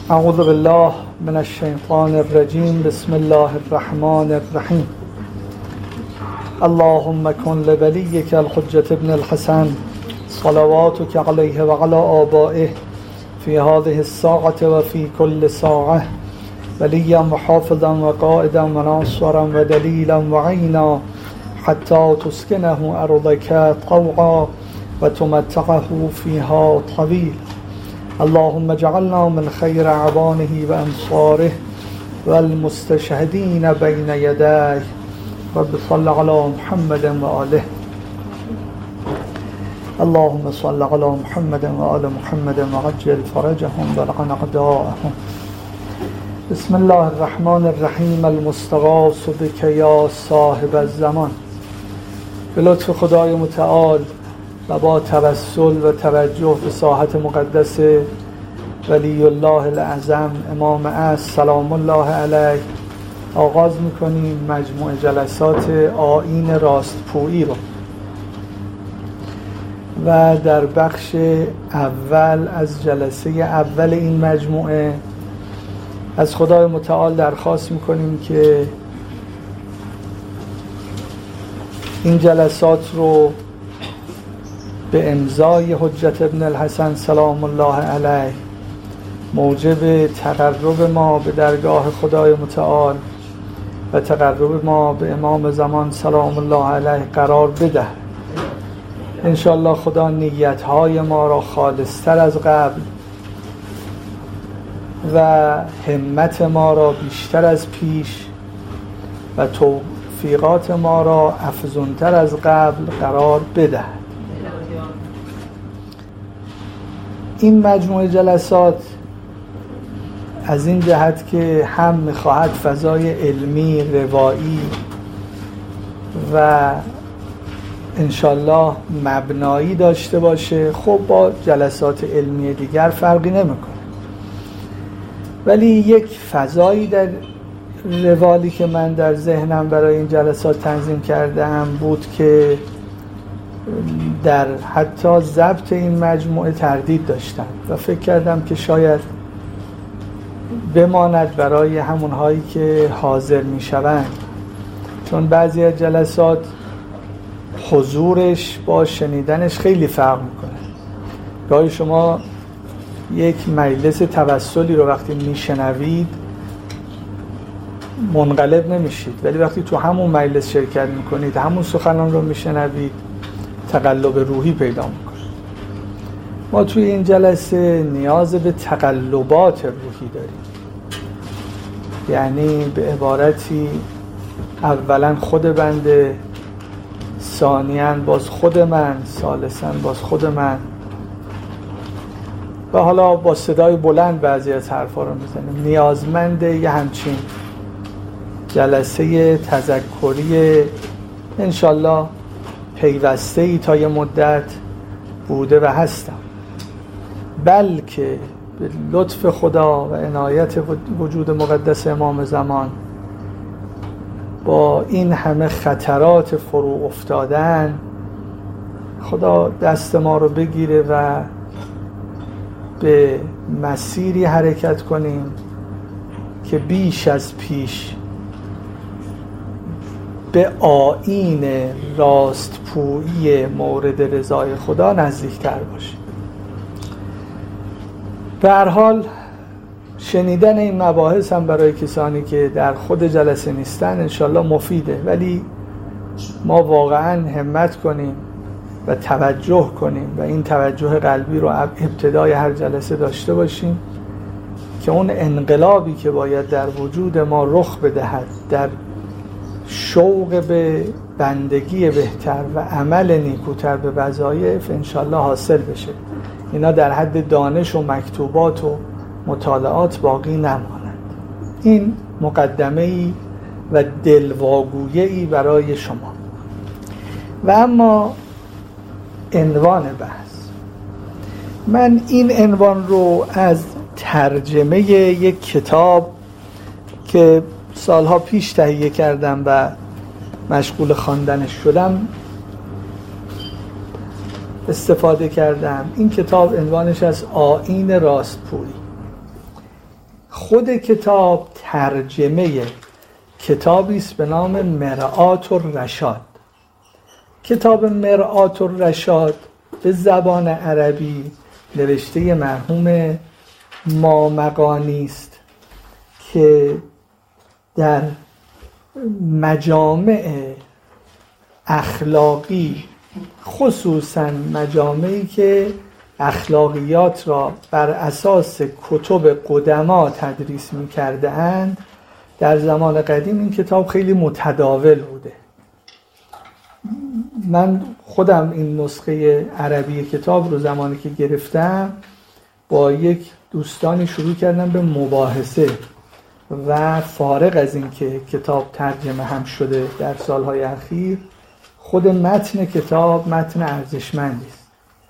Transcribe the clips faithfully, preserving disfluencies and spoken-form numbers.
اعوذ بالله من الشیطان الرجیم. بسم الله الرحمن الرحیم. اللهم کن لولیک الحجة ابن الحسن صلواتك علیه و علی آبائه فی هذه الساعة و فی کل ساعة ولیا و حافظا و قائدا و ناصرا و دلیلا و عینا حتی تسکنه ارضک طوعا و تمتعه فیها طویل. اللهم اجعلنا من خیر اعوانه و انصاره و المستشهدین بین یدیه و صل علی محمد و آله. اللهم صل علی محمد و آل محمد و عجل فرجهم و لعن اعداءهم. بسم الله الرحمن الرحیم. المستغاث بک یا صاحب الزمان. به لطف خدای متعال و با توسل و توجه به ساحت مقدس ولی الله الاعظم امام عصر سلام الله علیه آغاز میکنیم مجموع جلسات آیین راستپویی رو و در بخش اول از جلسه اول این مجموعه از خدای متعال درخواست میکنیم که این جلسات رو به امضای حجت ابن الحسن سلام الله علیه موجب تقرب ما به درگاه خدای متعال و تقرب ما به امام زمان سلام الله علیه قرار بده. انشاءالله خدا نیتهای ما را خالصتر از قبل و همت ما را بیشتر از پیش و توفیقات ما را افزونتر از قبل قرار بده. این مجموعه جلسات از این جهت که هم می‌خواهد فضای علمی روایی و انشالله مبنایی داشته باشه. خب با جلسات علمی دیگر فرقی نمی‌کنه، ولی یک فضایی در روالی که من در ذهنم برای این جلسات تنظیم کردم بود که در حتی ضبط این مجموعه تردید داشتم و فکر کردم که شاید بماند برای همونهایی که حاضر می شوند، چون بعضی از جلسات حضورش با شنیدنش خیلی فرق میکنه. گاهی شما یک مجلس توسلی رو وقتی میشنوید منقلب نمیشید، ولی وقتی تو همون مجلس شرکت میکنید همون سخنان رو میشنوید تقلب روحی پیدا میکنه. ما توی این جلسه نیاز به تقلبات روحی داریم، یعنی به عبارتی اولا خود بنده، ثانیاً باز خود من، ثالثاً باز خود من و حالا با صدای بلند بعضی از حرفا رو میزنیم. نیازمند یه همچین جلسه تذکری انشالله پیوسته ای تا یه مدت بوده و هستم، بلکه به لطف خدا و عنایت وجود مقدس امام زمان با این همه خطرات فرو افتادن خدا دست ما رو بگیره و به مسیری حرکت کنیم که بیش از پیش به آیین راستپویی مورد رضای خدا نزدیکتر باشیم. به هر حال شنیدن این مباحث هم برای کسانی که در خود جلسه نیستن انشالله مفیده، ولی ما واقعا همت کنیم و توجه کنیم و این توجه قلبی رو ابتدای هر جلسه داشته باشیم که اون انقلابی که باید در وجود ما رخ بدهد در شوق به بندگی بهتر و عمل نیکوتر به وظایف انشالله حاصل بشه. اینا در حد دانش و مکتوبات و مطالعات باقی نمانند. این مقدمه‌ای و دلواگویی برای شما. و اما عنوان بحث، من این عنوان رو از ترجمه یک کتاب که سالها پیش تهیه کردم و مشغول خواندنش شدم استفاده کردم. این کتاب عنوانش از آیین راستپویی. خود کتاب ترجمه کتابی است به نام مرآت الرشاد. کتاب مرآت الرشاد به زبان عربی نوشته مرحوم مامقانی است که در مجامع اخلاقی، خصوصا مجامعی که اخلاقیات را بر اساس کتب قدما تدریس می کرده اند، در زمان قدیم این کتاب خیلی متداول بوده. من خودم این نسخه عربی کتاب رو زمانی که گرفتم با یک دوستانی شروع کردم به مباحثه و فارغ از این که کتاب ترجمه هم شده در سالهای اخیر، خود متن کتاب متن ارزشمندی است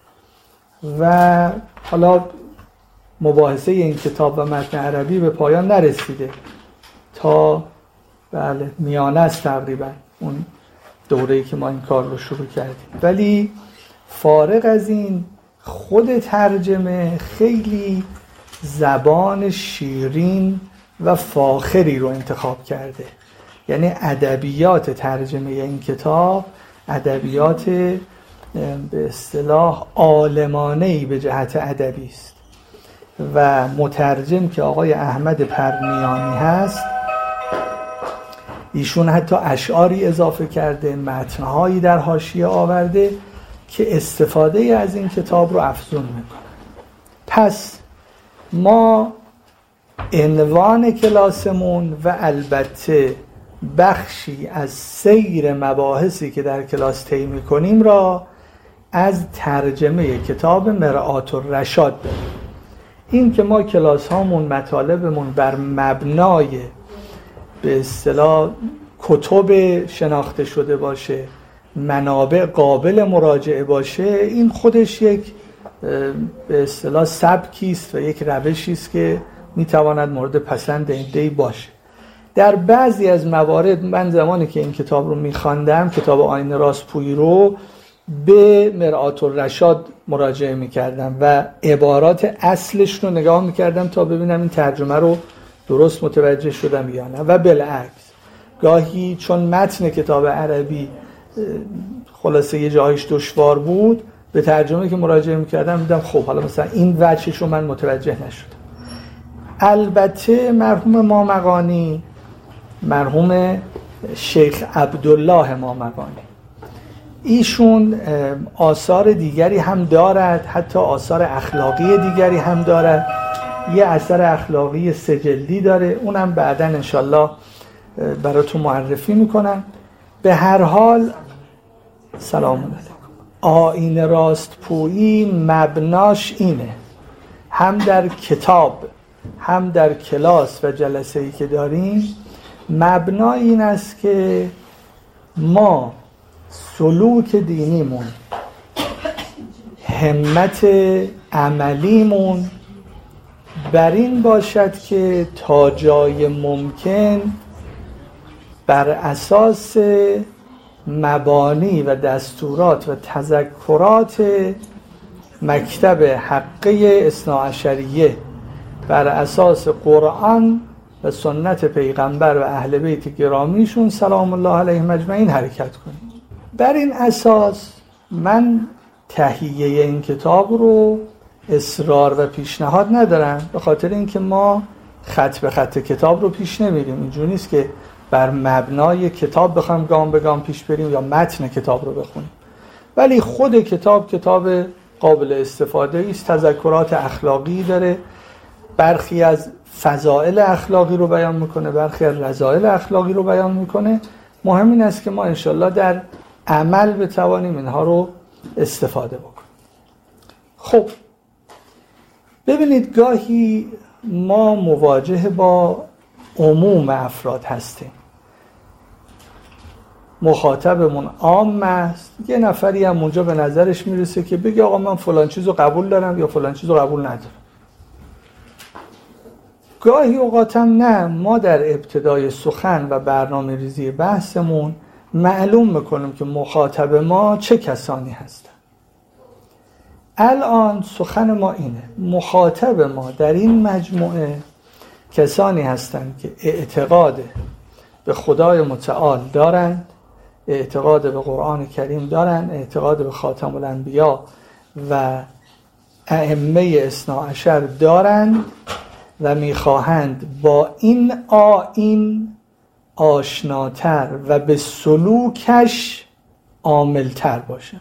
و حالا مباحثه این کتاب و متن عربی به پایان نرسیده تا بله میانه است تقریبا اون دوره‌ای که ما این کار رو شروع کردیم، ولی فارغ از این خود ترجمه خیلی زبان شیرین و فاخری رو انتخاب کرده. یعنی ادبیات ترجمه این کتاب ادبیات به اصطلاح عالمانه‌ای به جهت ادبی است و مترجم که آقای احمد پرنیانی هست، ایشون حتی اشعاری اضافه کرده، متن‌هایی در حاشیه آورده که استفاده از این کتاب رو افزون میکنه. پس ما عنوان کلاسمون و البته بخشی از سیر مباحثی که در کلاس طی میکنیم را از ترجمه کتاب مرآت الرشاد داریم. این که ما کلاس هامون مطالبمون بر مبنای به اصطلاح کتب شناخته شده باشه، منابع قابل مراجعه باشه، این خودش یک به اصطلاح سبکی است و یک روشی است که میتواند مورد پسند عده‌ای باشه. در بعضی از موارد من زمانی که این کتاب رو میخواندم، کتاب آیین راستپویی رو، به مرآت الرشاد مراجعه میکردم و عبارات اصلش رو نگاه میکردم تا ببینم این ترجمه رو درست متوجه شدم یا نه، و بالعکس گاهی چون متن کتاب عربی خلاصه یه جایش دشوار بود، به ترجمه که مراجعه میکردم دیدم خب حالا مثلا این وجهش رو من متوجه نشدم. البته مرحوم مامقانی، مرحوم شیخ عبدالله مامقانی، ایشون آثار دیگری هم دارد، حتی آثار اخلاقی دیگری هم دارد. یه اثر اخلاقی سجلدی داره، اونم بعداً انشالله براتون معرفی میکنم. به هر حال سلام علیکم. آیین راستپویی مبناش اینه، هم در کتاب هم در کلاس و جلسه‌ای که داریم، مبنا این است که ما سلوک دینیمون، همت عملیمون بر این باشد که تا جای ممکن بر اساس مبانی و دستورات و تذکرات مکتب حقه اثناعشریه، بر اساس قرآن و سنت پیغمبر و اهل بیت گرامیشون سلام الله علیهم اجمعین حرکت کنیم. بر این اساس من تهیه این کتاب رو اصرار و پیشنهاد ندارم، به خاطر اینکه ما خط به خط کتاب رو پیش نمیریم. اینجوری نیست که بر مبنای کتاب بخوام گام به گام پیش بریم یا متن کتاب رو بخونیم، ولی خود کتاب کتاب قابل استفاده است، تذکرات اخلاقی داره، برخی از فضائل اخلاقی رو بیان میکنه، برخی از رذائل اخلاقی رو بیان میکنه. مهم این است که ما انشالله در عمل بتوانیم اینها رو استفاده بکنیم. خب ببینید، گاهی ما مواجه با عموم افراد هستیم، مخاطبمون عام است، یه نفری هم اونجا به نظرش میرسه که بگه آقا من فلان چیزو قبول دارم یا فلان چیزو قبول ندارم. گاهی اوقاتم نه، ما در ابتدای سخن و برنامه ریزی بحثمون معلوم میکنیم که مخاطب ما چه کسانی هستن. الان سخن ما اینه، مخاطب ما در این مجموعه کسانی هستند که اعتقاد به خدای متعال دارند، اعتقاد به قرآن کریم دارند، اعتقاد به خاتم الانبیا و ائمه اثنا عشر دارند و میخواهند با این آیین آشناتر و به سلوکش عاملتر باشند.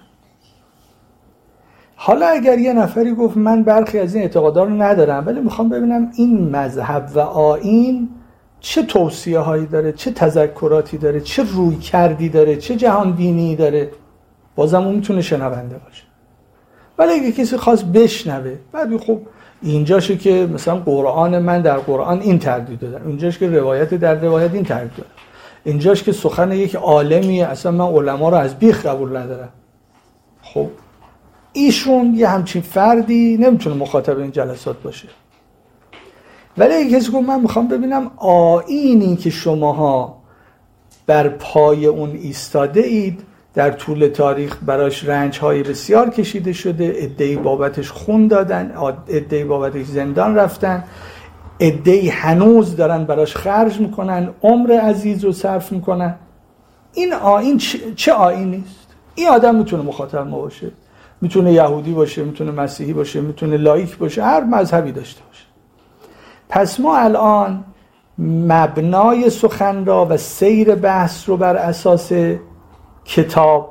حالا اگر یه نفری گفت من برخی از این اعتقادا رو ندارم ولی میخوام ببینم این مذهب و آیین چه توصیه هایی داره، چه تذکراتی داره، چه روی کردی داره، چه جهان بینی داره، بازم اون میتونه شنونده باشه. ولی اگه کسی خواست بشنوه بعد خب اینجاشه که مثلا قرآن من در قرآن این تردید داره، اینجاش که روایت در روایت این تردید داره، اینجاش که سخن یک عالمیه اصلا من علما رو از بیخ قبول ندارم. خب ایشون یه همچین فردی نمیتونه مخاطب این جلسات باشه. ولی اگه کسی گفت من میخوام ببینم آیینی که شماها بر پای اون ایستاده اید در طول تاریخ براش رنج‌های بسیار کشیده شده، عده‌ای بابتش خون دادن، عده‌ای بابتش زندان رفتن، عده‌ای هنوز دارن براش خرج میکنن، عمر عزیز رو صرف میکنن، این آیین چه آیینی است؟ این آدم میتونه مخاطب ما باشه، میتونه یهودی باشه، میتونه مسیحی باشه، میتونه لایک باشه، هر مذهبی داشته باشه. پس ما الان مبنای سخن را و سیر بحث رو بر اساس کتاب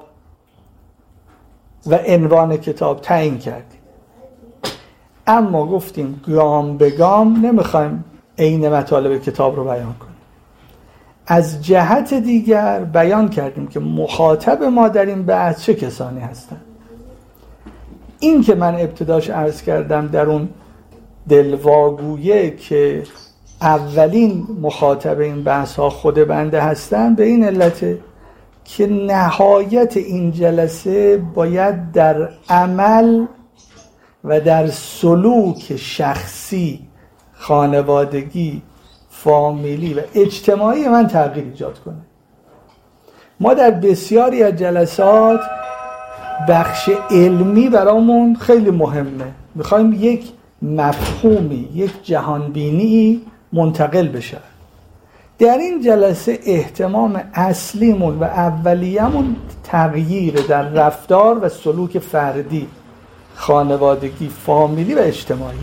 و عنوان کتاب تعیین کردیم، اما گفتیم گام به گام نمیخوایم عین مطالب کتاب رو بیان کنیم. از جهت دیگر بیان کردیم که مخاطب ما در این بحث چه کسانی هستند. این که من ابتداش عرض کردم در اون دلواگویه که اولین مخاطب این بحث ها خود بنده هستن به این علته که نهایت این جلسه باید در عمل و در سلوک شخصی، خانوادگی، فامیلی و اجتماعی من تغییر ایجاد کنه. ما در بسیاری از جلسات بخش علمی برامون خیلی مهمه، میخوایم یک مفهومی، یک جهانبینی منتقل بشه. در این جلسه اهتمام اصلیمون و اولیه‌مون تغییر در رفتار و سلوک فردی، خانوادگی، فامیلی و اجتماعیه.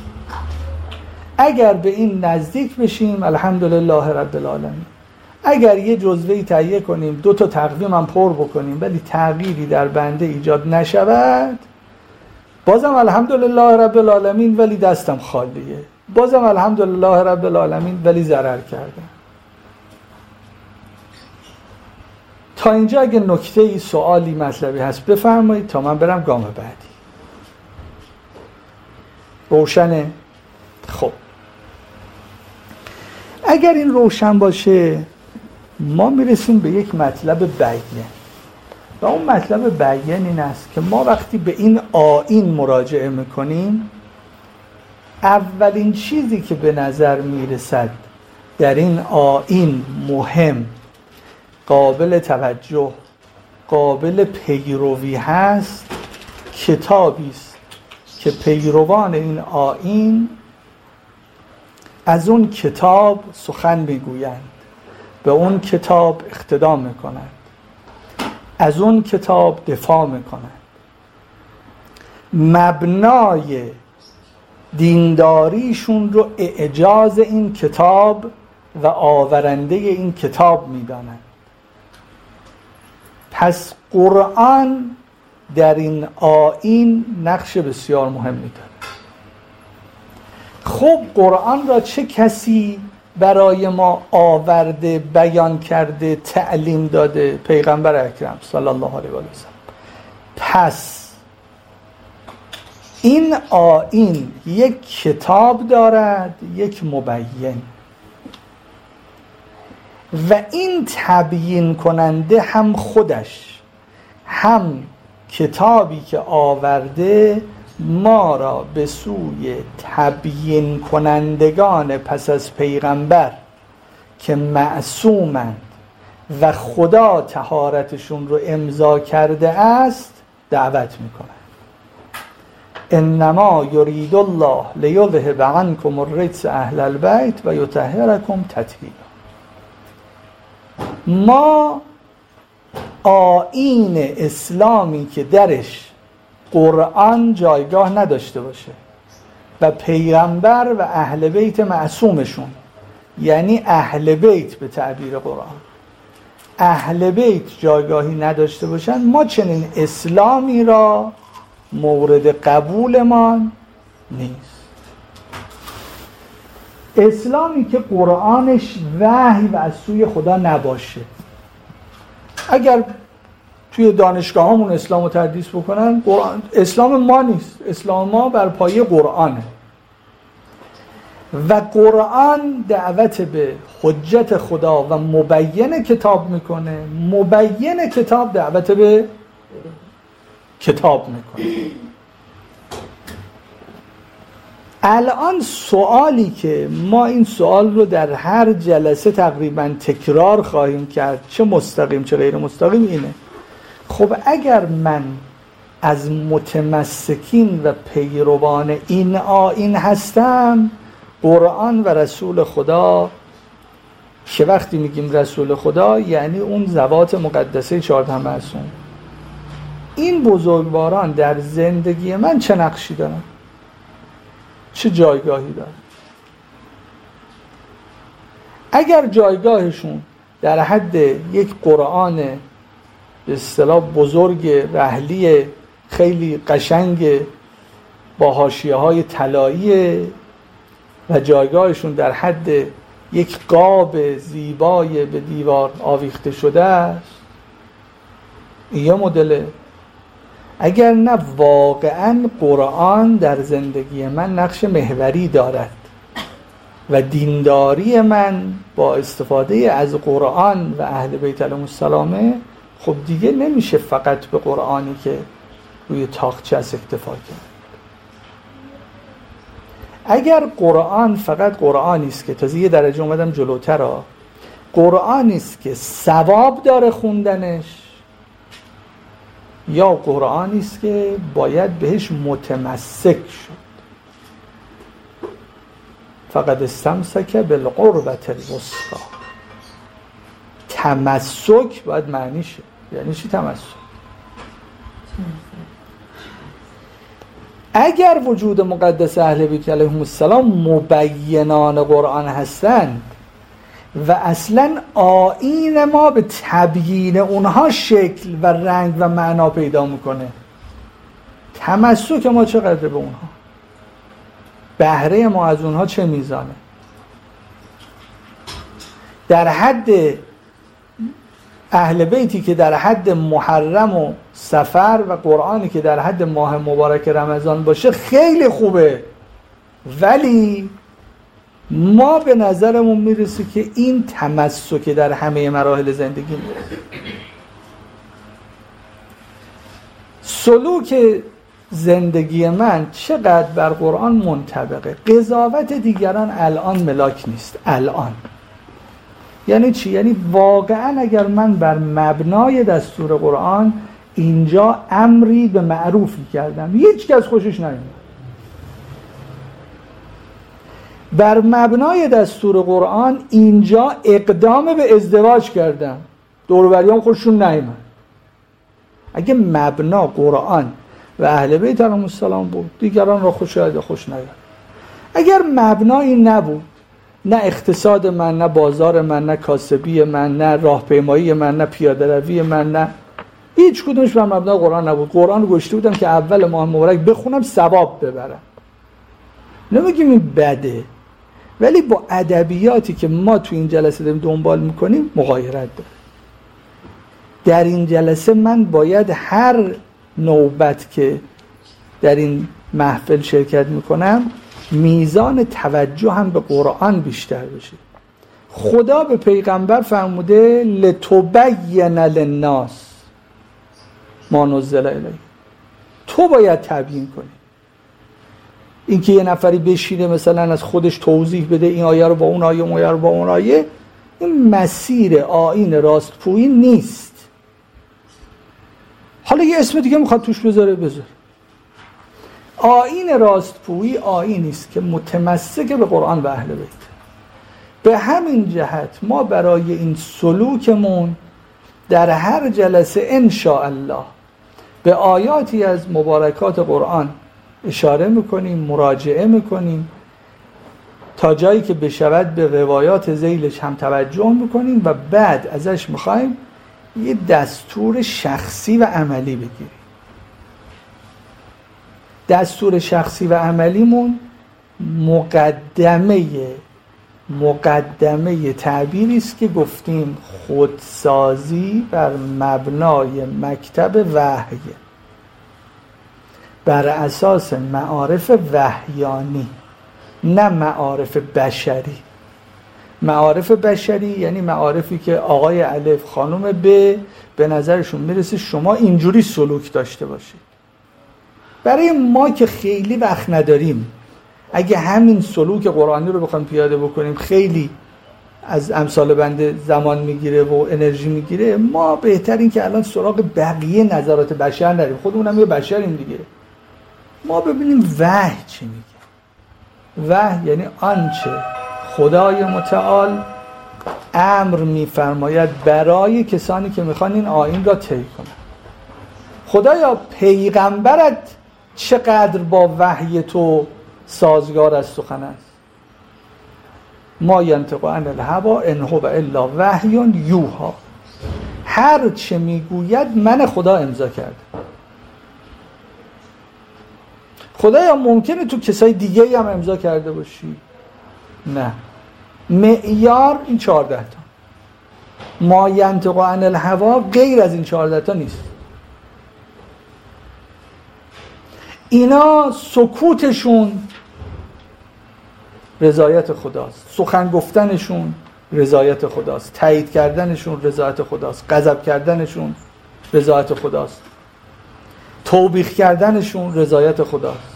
اگر به این نزدیک بشیم الحمدلله رب العالمین. اگر یه جزوه‌ای تهیه کنیم، دو تا تقویم هم پر بکنیم ولی تغییری در بنده ایجاد نشود، بازم الحمدلله رب العالمین ولی دستم خالیه، بازم الحمدلله رب العالمین ولی ضرر کردم. تا اینجا اگه نکته‌ای، سوالی، مطلبی هست بفرمایید تا من برم گام بعدی. روشنه؟ خب اگر این روشن باشه ما میرسیم به یک مطلب بیان و اون مطلب بیان این است که ما وقتی به این آیین مراجعه میکنیم اولین چیزی که به نظر میرسد در این آیین مهم، قابل توجه، قابل پیروی هست، کتابی است که پیروان این آیین از اون کتاب سخن میگویند، به اون کتاب اقتدا میکنند، از اون کتاب دفاع میکنند. مبنای دینداریشون رو اعجاز این کتاب و آورنده این کتاب میدانند. پس قرآن در این آیین نقش بسیار مهمی دارد. خب قرآن را چه کسی برای ما آورده، بیان کرده، تعلیم داده؟ پیغمبر اکرم صلی الله علیه و سلم. پس این آیین یک کتاب دارد، یک مبین، و این تبیین کننده هم خودش، هم کتابی که آورده ما را به سوی تبیین کنندگان پس از پیغمبر که معصومند و خدا طهارتشون رو امضا کرده است دعوت میکنند. انما یرید الله لیذهب عنکم الرجس اهل البیت و یطهرکم تطهیرا. ما آیین اسلامی که درش قرآن جایگاه نداشته باشه و پیغمبر و اهل بیت معصومشون، یعنی اهل بیت به تعبیر قرآن اهل بیت جایگاهی نداشته باشن، ما چنین اسلامی را مورد قبولمان نیست. اسلامی که قرآنش وحی و از سوی خدا نباشه. اگر توی دانشگاه همون اسلام رو تدریس بکنن، قرآن اسلام ما نیست، اسلام ما بر پایه قرآنه و قرآن دعوت به حجت خدا و مبین کتاب میکنه، مبین کتاب دعوت به کتاب میکنه. الان سوالی که ما این سوال رو در هر جلسه تقریبا تکرار خواهیم کرد، چه مستقیم چه غیر مستقیم، اینه خب اگر من از متمسکین و پیروان این آیین هستم، قرآن و رسول خدا، که وقتی میگیم رسول خدا یعنی اون ذوات مقدسه چهارده معصوم، این بزرگواران در زندگی من چه نقشی دارن، چه جایگاهی دارن؟ اگر جایگاهشون در حد یک قرآن به اصطلاح بزرگ رحلی خیلی قشنگ با حاشیه‌های طلایی و جایگاهشون در حد یک قاب زیبای به دیوار آویخته شده است، این یه مدله. اگر نه واقعا قرآن در زندگی من نقش محوری دارد و دینداری من با استفاده از قرآن و اهل بیت علیهم السلام، خب دیگه نمیشه فقط به قرآنی که روی تاقچه است اکتفا کرد. اگر قرآن فقط قرآنی است که تازه یه درجه اومدم جلوتر ها، قرآنی است که ثواب داره خوندنش، یا قرآنی است که باید بهش متمسک شد. فقط استمسک بالعروة الوثقی. تمسک باید معنی شه. یعنی چی تمسک؟ اگر وجود مقدس اهل بیت علیهم السلام مبینان قرآن هستند و اصلا آیین ما به تبیین اونها شکل و رنگ و معنا پیدا میکنه، تمسک ما چقدر به اونها؟ بهره ما از اونها چه میزانه؟ در حد اهل بیتی که در حد محرم و سفر و قرآنی که در حد ماه مبارک رمضان باشه خیلی خوبه، ولی ما به نظرمون میرسه که این تمسک در همه مراحل زندگی میره. سلوک زندگی من چقدر بر قرآن منطبقه؟ قضاوت دیگران الان ملاک نیست. الان یعنی چی؟ یعنی واقعا اگر من بر مبنای دستور قرآن اینجا امری به معروفی کردم، هیچ کس خوشش نیومد، بر مبنای دستور قرآن اینجا اقدام به ازدواج کردم، دور و بریام خوششون نیومد، اگه مبنا قرآن و اهل بیت علیهم السلام بود، دیگران را خوش شاید خوش نیاد. اگر مبنا این نبود، نه اقتصاد من، نه بازار من، نه کاسبی من، نه راهپیمایی من، نه پیاده روی من، نه هیچ کدومش بر مبنای قرآن نبود، قرآن رو گشته بودم که اول ماه مبارک بخونم ثواب ببرم، نمیگیم این بده، ولی با ادبیاتی که ما تو این جلسه داریم دنبال میکنیم مغایرت داره. در این جلسه من باید هر نوبت که در این محفل شرکت میکنم میزان توجه هم به قرآن بیشتر بشه. خدا به پیغمبر فرموده لتبین للناس ما نزل الیه، تو باید تبیین کنی. این که یه نفری بشینه مثلا از خودش توضیح بده این آیه رو با اون آیه، اون آیه رو با اون آیه، این مسیر آیین راستپویی نیست. حالا یه اسم دیگه میخواد توش بذاره بذاره. آیین راستپویی آیینی است که متمسک به قرآن و اهل بیت. به همین جهت ما برای این سلوکمون در هر جلسه ان شاء الله به آیاتی از مبارکات قرآن اشاره میکنیم، مراجعه میکنیم، تا جایی که بشود به روایات ذیلش هم توجه میکنیم و بعد ازش میخوایم یه دستور شخصی و عملی بگیریم. دستور شخصی و عملیمون مقدمه مقدمه تعبیری است که گفتیم خودسازی بر مبنای مکتب وحی، بر اساس معارف وحیانی، نه معارف بشری. معارف بشری یعنی معارفی که آقای الف خانم ب به نظرشون میرسه شما اینجوری سلوک داشته باشید. برای ما که خیلی وقت نداریم، اگه همین سلوک قرآنی رو بخوایم پیاده بکنیم خیلی از امثال بنده زمان میگیره و انرژی میگیره. ما بهتر این که الان سراغ بقیه نظرات بشر نریم، خودمونم یه بشریم دیگه. ما ببینیم وحی چی میگه. وحی یعنی آنچه خدای متعال امر میفرماید برای کسانی که میخوان این آیین را طی کنن. خدایا پیغمبرت چقدر با وحی تو سازگار از سخن است. ما ینطق عن الهوی ان هو الا وحی یوحی. هر چه میگوید من خدا امضا کرده. خدایا ممکنه تو کسای دیگه هم امضا کرده باشی؟ نه. معیار این چهارده تا. ما ینطق عن الهوی غیر از این چهارده تا نیست. اینا سکوتشون رضایت خداست، سخن گفتنشون رضایت خداست، تایید کردنشون رضایت خداست، غضب کردنشون رضایت خداست، توبیخ کردنشون رضایت خداست.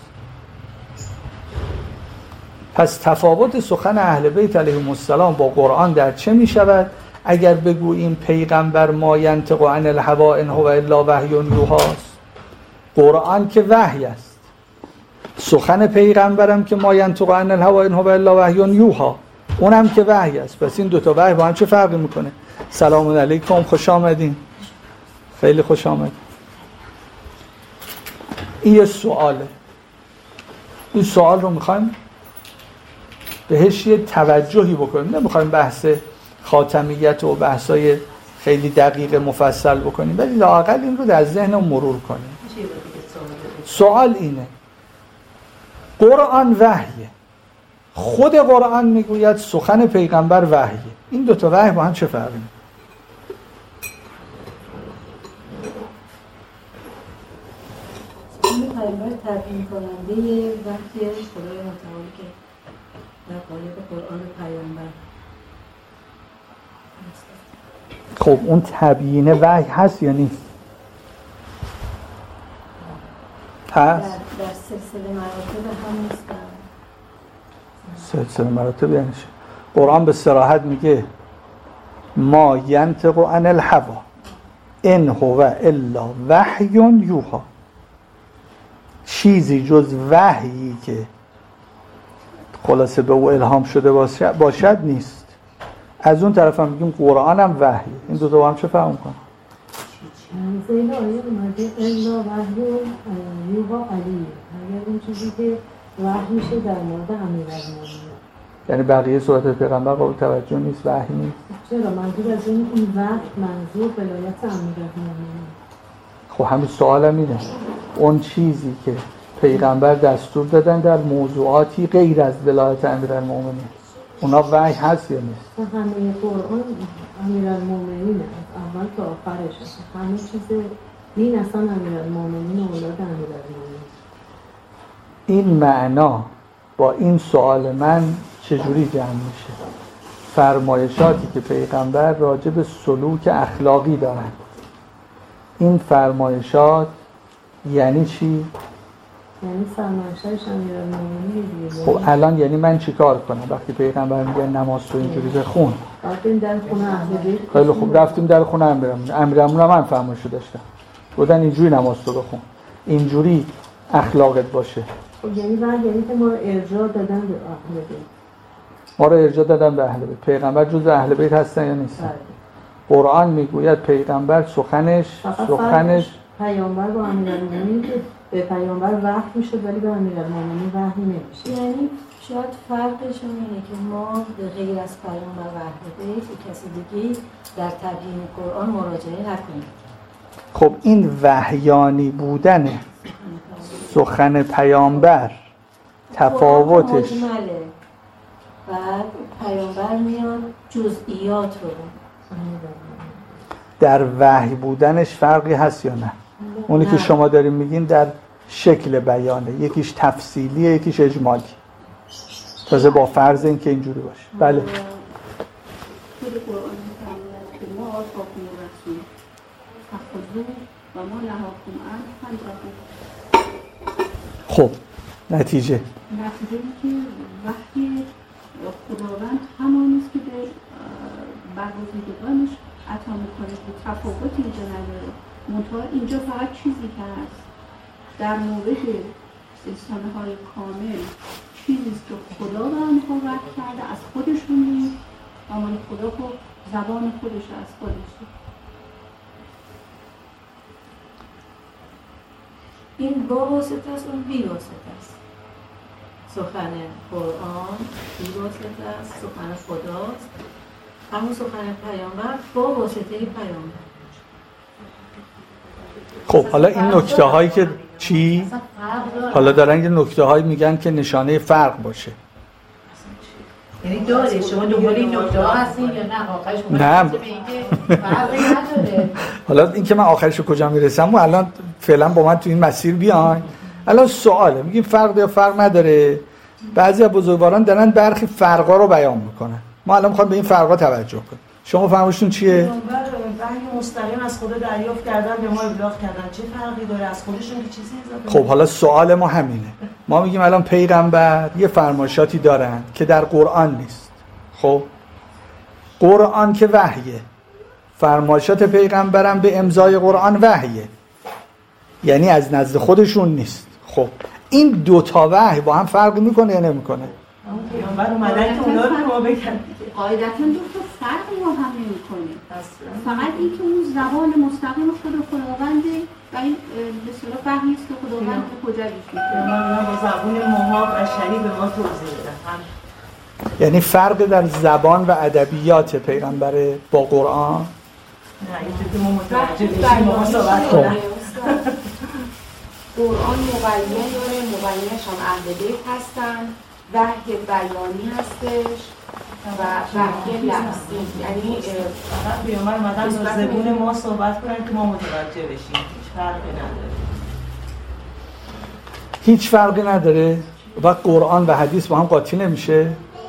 پس تفاوت سخن اهل بیت علیهم السلام با قرآن در چه می شود؟ اگر بگوییم پیغمبر ما ینطق عن الهوی ان هو الا وحی یوحی، قرآن که وحی است، سخن پیغمبرم که ما ینطق عن الهوی ان هو الا وحی یوحی، اونم که وحی است. پس این دوتا وحی با هم چه فرقی میکنه؟ سلام علیکم، خوش آمدین، خیلی خوش آمدین. این یه سواله. این سوال رو میخوایم بهش یه توجهی بکنیم. نمیخوایم بحث خاتمیت و بحثای خیلی دقیق مفصل بکنیم، ولی لااقل این رو در ذهن مرور کنیم. سوال اینه: قرآن وحیه، خود قرآن میگوید سخن پیغمبر وحیه، این دوتا وحی با هم چه فرقی؟ این پیغمبر تبیین کننده وقتی خدای متعال که در قالب قرآن پیغمبر. خب اون تبیین وحی هست یا نیست؟ هست؟ در, در سلسله مراتب هم نیست. سلسله مراتب یعنی چی؟ قرآن به صراحت میگه ما ینطق عن الهوی ان هو الا وحی یوحی. چیزی جز وحیی که خلاصه به او الهام شده باشد نیست. از اون طرف هم میگیم قرآن هم وحی. این دو تا با هم چه فهم کنم؟ زیل آیه اومده الا وحی یوحی علی، اگر اون چیزی که وحی میشه در مورد امیرالمومنین، یعنی بقیه صورت پیغمبر قابل توجه نیست، وحی نیست. چرا؟ منظور از این این وحی منظور ولایت امیرالمومنین. خب همین سوالم اینه، اون چیزی که پیغمبر دستور دادن در موضوعاتی غیر از ولایت امیرالمومنین، اونا وحی هست یا نیست؟ همه قرآن امیرالمومنین از اول تا آخرش، همه چیز این اصلا امیرالمومنین و اولاد امیرالمومنین. این معنا با این سوال من چجوری جمع میشه؟ فرمایشاتی که پیغمبر راجع به سلوک اخلاقی دارن، این فرمایشات یعنی چی؟ یعنی فرمایشاتش امیرالمومنین دیگه. خب الان یعنی من چیکار کنم وقتی پیغمبر میگه نماز تو اینجوری بخون؟ رفتیم در خونه اهل بیت. خیلی خوب، رفتیم در خونه امیرالمومنین. امیرالمومنین من فرمایشو داشتم، گفتن اینجوری نماز تو بخون. اینجوری اخلاقت باشه. خب یعنی بعد یعنی که ما رو ارجاع دادن به اهل بیت. ما رو ارجاع دادن به اهل بیت. پیغمبر جزء اهل بیت هستن یا نیستن؟ قرآن میگوید پیغمبر سخنش سخنش پیامبر با امیرالمومنین که به پیامبر وحی میشه ولی به امیرالمومنین وحی نمیشه. یعنی شاید فرقشون اینه که ما به غیر از پیامبر و اهل بیت کسی دیگه در تبیین قرآن مراجعه نکنیم. خب این وحیانی بودن سخن پیامبر تفاوتش مجمله. بعد پیامبر میاد جزئیات رو در وحی بودنش فرقی هست یا نه؟ اونی که شما داریم میگین در شکل بیانه، یکیش تفصیلیه یکیش اجمالی، تازه با فرض این که اینجوری باشه. بله خود قرآن می‌فرماید که ما آتاکم الرسول فخذوه و ما نهاکم عنه فانتهوا. خب نتیجه نتیجه این که وحی خداوند همانی است که به برگزیدگانش عطا میکنه که تفاوت اینجا نداره. منتها اینجا فقط چیزی که هست در مورد انسان‌های کامل چیزیست که خدا به آنها وحی کرده از خودشون نیست، اما خدا خود زبان خودش از خودشه. این با واسطه است اون بی واسطه است. سخن قرآن بی واسطه است، سخن خداست. اما سخن پیامبر با واسطه پیامبر. خب حالا این نکته هایی که چی؟ حالا دارن یه نکته هایی میگن که نشانه فرق باشه. یعنی داره شما دنبال این نکته ها هستین یا نه؟ آخرش نه فرقی نداره. حالا این که من آخرش کجا میرسم و الان فعلا با من تو این مسیر بیاین. الان سواله میگیم فرق یا فرق نداره. بعضی از بزرگواران دارن برخی فرقا رو بیان میکنن. ما الان میخوایم به این فرقا توجه کنیم. شما فهمشون چیه؟ پیامبر وحی مستقیم از خدا دریافت کردن به ما ابلاغ کردن. چه فرقی داره از خودشون که چیزی اضافه؟ خب حالا سوال ما همینه. ما میگیم الان پیغمبر یه فرمایشاتی دارن که در قرآن نیست. خب قرآن که وحیه، فرمایشات پیغمبرم به امضای قرآن وحیه، یعنی از نزد خودشون نیست. خب این دوتا وحی با هم فرق میکنه یا نمیکنه؟ پیامبر اومدن که اونا رو ما بگن قاعدتاً دو تا فرقی با هم نمی‌کنه. فقط این که اون زبان مستقیم خود خداونده و این به اصطلاح فهمی است که خداوند به کجا می‌کنه. من با زبان مهاب بشری به ما توضیح بدن. یعنی فرق در زبان و ادبیات پیغمبر با قرآن؟ نه اینجوری که ما متوجه بشیم ما صحبت کنیم. قرآن مبین داره، مبینش هم اهل بیت هستن، وحی بیانی هستش و وحی لفظی، یعنی فقط پیامبر اومدن با زبون ما صحبت کنن که ما متوجه بشیم. هیچ فرقی نداره. هیچ فرقی نداره. و قرآن و حدیث با هم قاطی نمیشه؟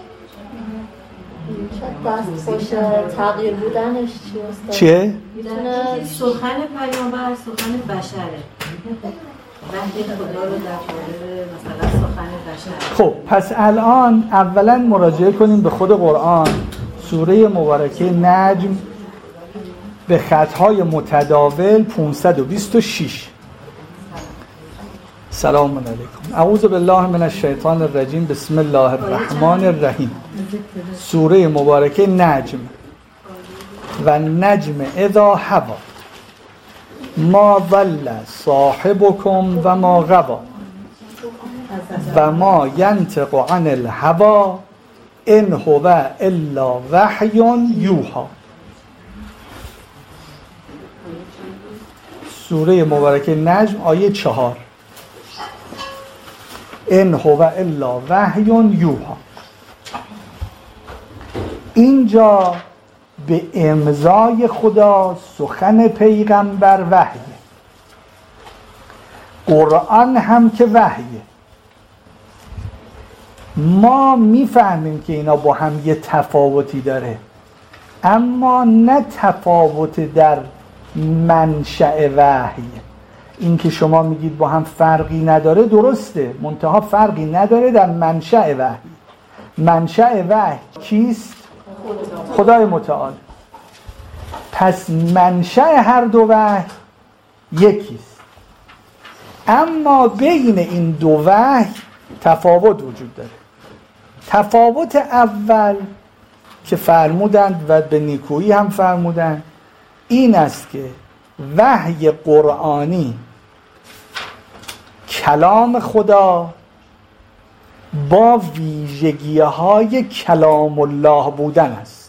دست خوش تغییر بودنش چیه؟ چیه؟ سخن پیامبر سخن بشره. وحی خدا رو در مورد مثلا سخن بشر. خب پس الان اولا مراجعه کنیم به خود قرآن. سوره مبارکه نجم به خطهای متداول پانصد و بیست و شش. سلام علیکم. اعوذ بالله من الشیطان الرجیم. بسم الله الرحمن الرحیم. سوره مبارکه نجم. و نجم اذا هوا ما ضل صاحبكم و ما غوا و ما ینطق عن الهوا ان هو الا وحی یوحی. سوره مبارکه نجم آیه چهار. ان هو الا وحی یوحی. اینجا به امضای خدا سخن پیغمبر وحیه، قرآن هم که وحیه. ما میفهمیم که اینا با هم یه تفاوتی داره، اما نه تفاوت در منشأ وحی. این که شما میگید با هم فرقی نداره درسته، منتها فرقی نداره در منشأ وحی. منشأ وحی کیست؟ خدای متعال. پس منشأ هر دو وحی یکیست. اما بین این دو وحی تفاوت وجود داره. تفاوت اول که فرمودند و به نیکویی هم فرمودند این است که وحی قرآنی کلام خدا با ویژگی‌های کلام الله بودن است،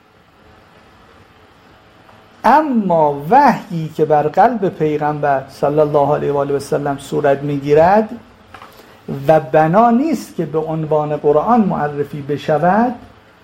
اما وحیی که بر قلب پیغمبر صلی الله علیه و آله و سلم صورت می‌گیرد و بنا نیست که به عنوان قرآن معرفی بشود،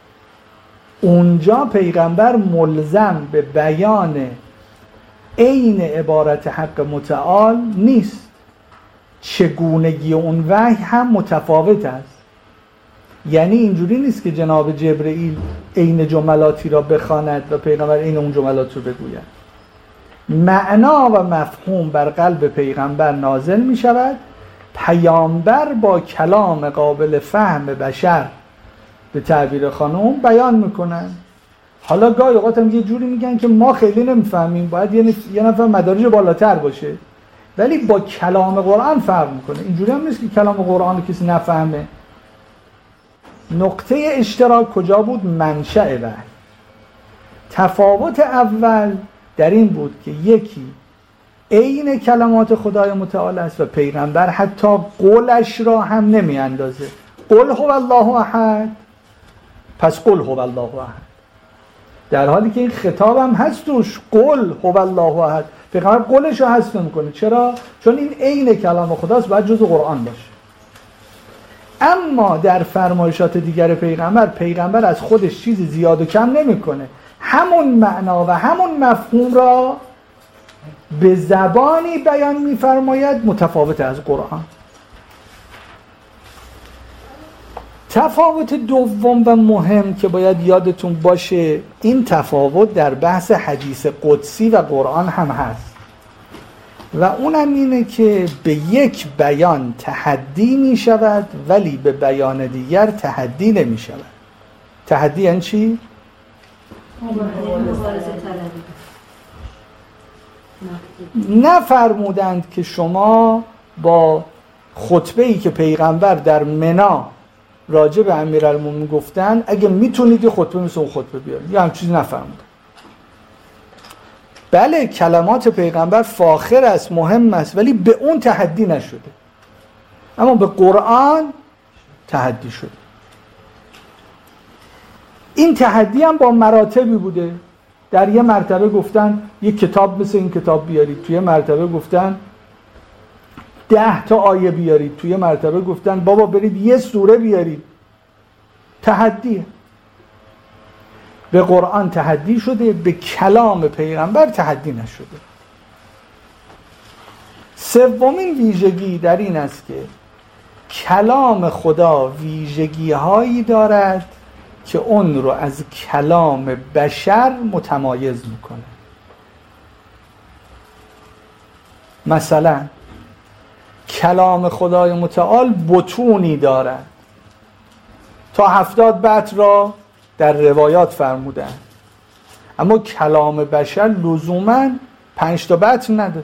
اونجا پیغمبر ملزم به بیان عین عبارت حق متعال نیست. چگونگی اون وحی هم متفاوت است. یعنی اینجوری نیست که جناب جبرئیل عین جملاتی را بخواند و پیغمبر عین اون جملات رو بگوید. معنا و مفهوم بر قلب پیغمبر نازل می شود، پیامبر با کلام قابل فهم بشر به تعبیر خانم بیان میکنن. حالا گاهی اوقات هم یه جوری میگن که ما خیلی نمیفهمیم، باید یه, نف... یه نفر مدارج بالاتر باشه، ولی با کلام قرآن فرق میکنه. اینجوری هم نیست که کلام قرآن رو کسی نفهمه. نقطه اشتراک کجا بود؟ منشأ وحی. تفاوت اول در این بود که یکی عین کلمات خدای متعال است و پیغمبر حتی قولش را هم نمی اندازه. قل هو الله احد، پس قل هو الله احد، در حالی که این خطاب هم هست توش قل هو الله احد. پیغمبر قولش رو حذف نمی‌کنه. چرا؟ چون این عین کلام خداست، باید جزء قرآن باشه. اما در فرمایشات دیگر پیغمبر پیغمبر از خودش چیزی زیاد و کم نمی‌کنه، همون معنا و همون مفهوم را به زبانی بیان می‌فرماید متفاوت از قرآن. تفاوت دوم و مهم که باید یادتون باشه، این تفاوت در بحث حدیث قدسی و قرآن هم هست و اونم اینه که به یک بیان تحدی می شود ولی به بیان دیگر تحدی نمی شود. تحدی یعنی چی؟ نفرمودند که شما با خطبه‌ای که پیغمبر در منی راجع به امیرالمومنین گفتن اگه میتونید یه خطبه مثل اون خطبه بیارید، یه هم چیزی نفرمودن. بله کلمات پیغمبر فاخر است، مهم است، ولی به اون تحدی نشده، اما به قرآن تحدی شده. این تحدی هم با مراتبی بوده. در یه مرتبه گفتن یه کتاب مثل این کتاب بیارید، توی مرتبه گفتن ده تا آیه بیارید، توی مرتبه گفتن بابا برید یه سوره بیارید. تحدیه. به قرآن تحدی شده، به کلام پیغمبر تحدی نشده. سومین ویژگی در این است که کلام خدا ویژگی هایی دارد که اون رو از کلام بشر متمایز میکنه. مثلا کلام خدای متعال بطونی دارد، تا هفتاد بطن را در روایات فرمودن، اما کلام بشر لزوماً پنج تا بطن نداره.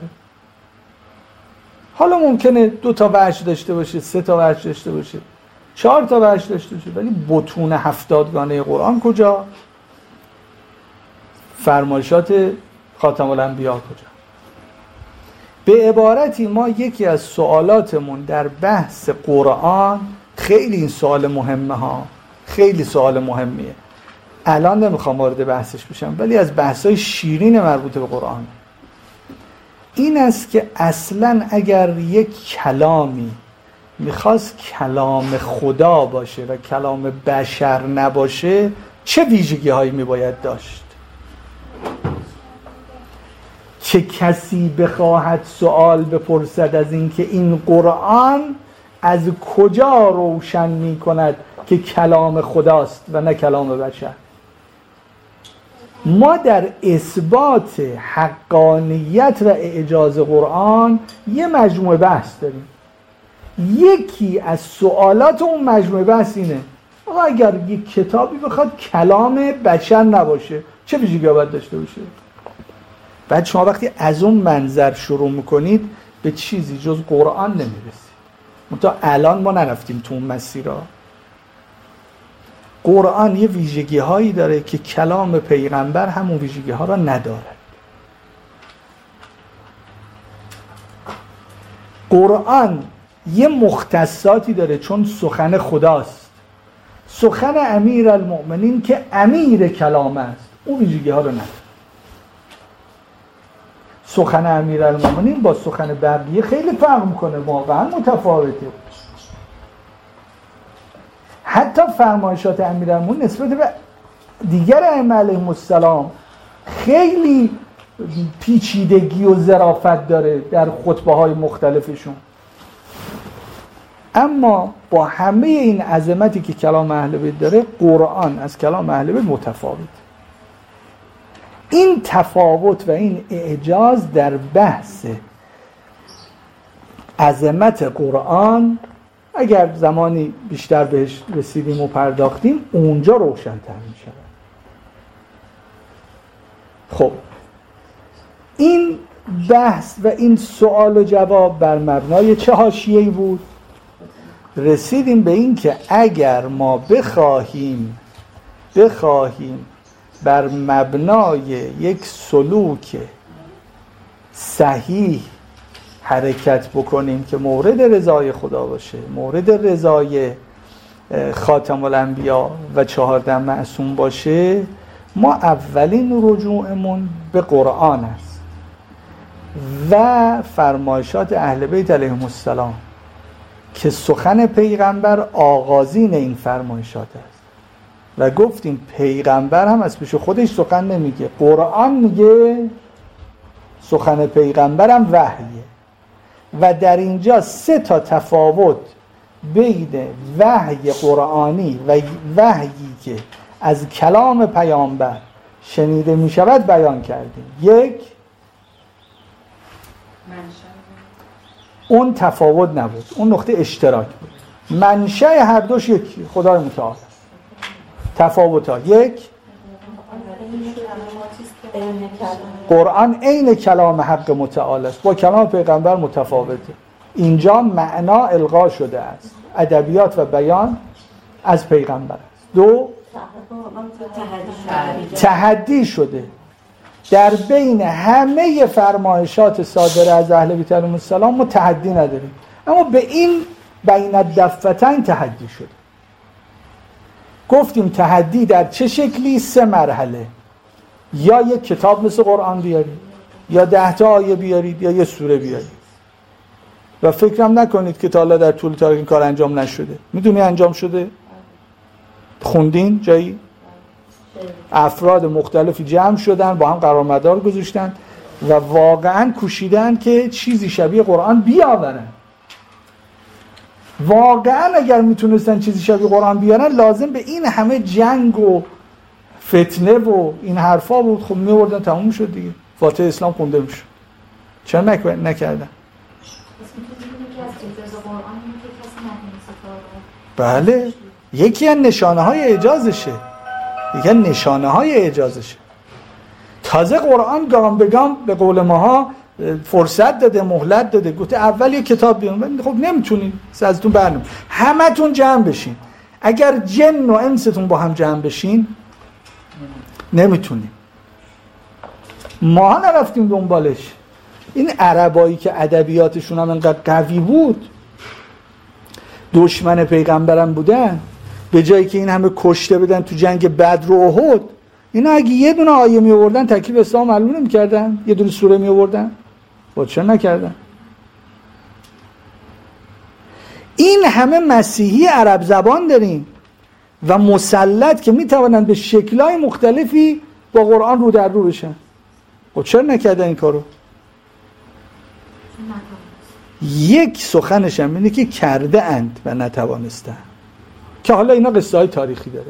حالا ممکنه دو تا وجه داشته باشه، سه تا وجه داشته باشه، چهار تا وجه داشته باشه، ولی بطون هفتادگانه قرآن کجا؟ فرمایشات خاتم الانبیا کجا؟ به عبارتی ما یکی از سوالاتمون در بحث قرآن، خیلی این سوال مهمه ها، خیلی سوال مهمیه، الان نمیخوام وارد بحثش بشم ولی از بحثای شیرین مربوط به قرآن، این است که اصلا اگر یک کلامی میخواست کلام خدا باشه و کلام بشر نباشه چه ویژگی هایی میباید داشت که کسی بخواهد سوال بپرسد از این که این قرآن از کجا روشن میکند که کلام خداست و نه کلام بشر. ما در اثبات حقانیت و اعجاز قرآن یه مجموعه بحث داریم. یکی از سوالات اون مجموعه بحث اینه آقا اگر یک کتابی بخواد کلام بشر نباشه چه ویژگی باید داشته باشه؟ بعد شما وقتی از اون منظر شروع میکنید به چیزی جز قرآن نمیرسید. منتها الان ما نرفتیم تو اون مسیرها. قرآن یه ویژگی هایی داره که کلام پیغمبر همون ویژگی ها را نداره. قرآن یه مختصاتی داره چون سخن خداست. سخن امیر المؤمنین که امیر کلام است اون ویژگی ها رو نداره. سخن امیر المؤمنین با سخن بقیه خیلی فرق میکنه، واقعا متفاوته. حتی فرمایشات امیرالمومنین نسبت به دیگر ائمه علیهم السلام خیلی پیچیدگی و ظرافت داره در خطبه های مختلفشون. اما با همه این عظمتی که کلام اهل بیت داره، قرآن از کلام اهل بیت متفاوت. این تفاوت و این اعجاز در بحث عظمت قرآن اگر زمانی بیشتر بهش رسیدیم و پرداختیم اونجا روشن‌تر میشه. خب این بحث و این سوال و جواب بر مبنای چه حاشیه‌ای بود؟ رسیدیم به این که اگر ما بخواهیم بخواهیم بر مبنای یک سلوک صحیح حرکت بکنیم که مورد رضای خدا باشه، مورد رضای خاتم الانبیا و چهارده معصوم باشه، ما اولین رجوعمون به قرآن است و فرمایشات اهل بیت علیهم السلام که سخن پیغمبر آغازین این فرمایشات است. و گفتیم پیغمبر هم از پیش خودش سخن نمیگه، قرآن میگه، سخن پیغمبرم وحیه. و در اینجا سه تا تفاوت بین وحی قرآنی و وحیی که از کلام پیامبر شنیده میشود بیان کردیم. یک، اون تفاوت نبود، اون نقطه اشتراک بود. منشأ هر دوش یکی، خدای متعال. تفاوت ها: یک، قرآن عین کلام حق متعال است، با کلام پیغمبر متفاوته. اینجا معنا القا شده است، ادبیات و بیان از پیغمبر است. دو، تحدی شده. در بین همه فرمایشات صادره از اهل بیت علیهم السلام ما تحدی نداریم، اما به این بین الدفتین تحدی شده. گفتیم تحدی در چه شکلی؟ سه مرحله: یا یک کتاب مثل قرآن بیارید، یا ده تا آیه بیارید، یا یه سوره بیارید. و فکرم نکنید که تا حالا در طول تاریخ این کار انجام نشده. میدونی انجام شده؟ خوندین جایی؟ افراد مختلفی جمع شدن، با هم قرارمدار گذاشتن و واقعا کوشیدن که چیزی شبیه قرآن بیاورن. واقعا اگر میتونستن چیزی شبیه قرآن بیارن، لازم به این همه جنگ و فتنه و این حرفا بود. خب میوردن، تموم شد دیگه، فاتحه اسلام خونده میشه. چرا نکردن؟ بله، یکی از نشانه های اعجازشه، یکی از نشانه های اعجازشه. تازه قرآن گام به گام به قول ماها فرصت داده، مهلت داده. گفته اول یک کتاب بیارین. خب نمیتونین، ازتون برنامه همه تون جمع بشین. اگر جن و انستون با هم جمع بشین نمیتونیم. ما نرفتیم دنبالش. این عربایی که ادبیاتشون هم انقدر قوی بود، دشمن پیغمبرم بودن، به جایی که این همه کشته بدن تو جنگ بدر و احد، اینا اگه یه دونه آیه می آوردن تکلیف اسلام معلوم نمی‌کردن؟ یه دونه سوره می آوردن؟ با چرا نکردن؟ این همه مسیحی عرب زبان داریم و مسلط که میتوانند به شکل‌های مختلفی با قرآن رو در رو بشن. خب چرا نکردن این کارو؟ یک سخنش هم اینه که کرده اند و نتوانستن، که حالا اینا قصه های تاریخی داره.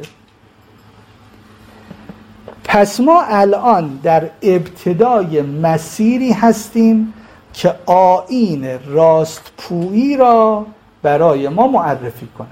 پس ما الان در ابتدای مسیری هستیم که آیین راستپویی را برای ما معرفی کنند.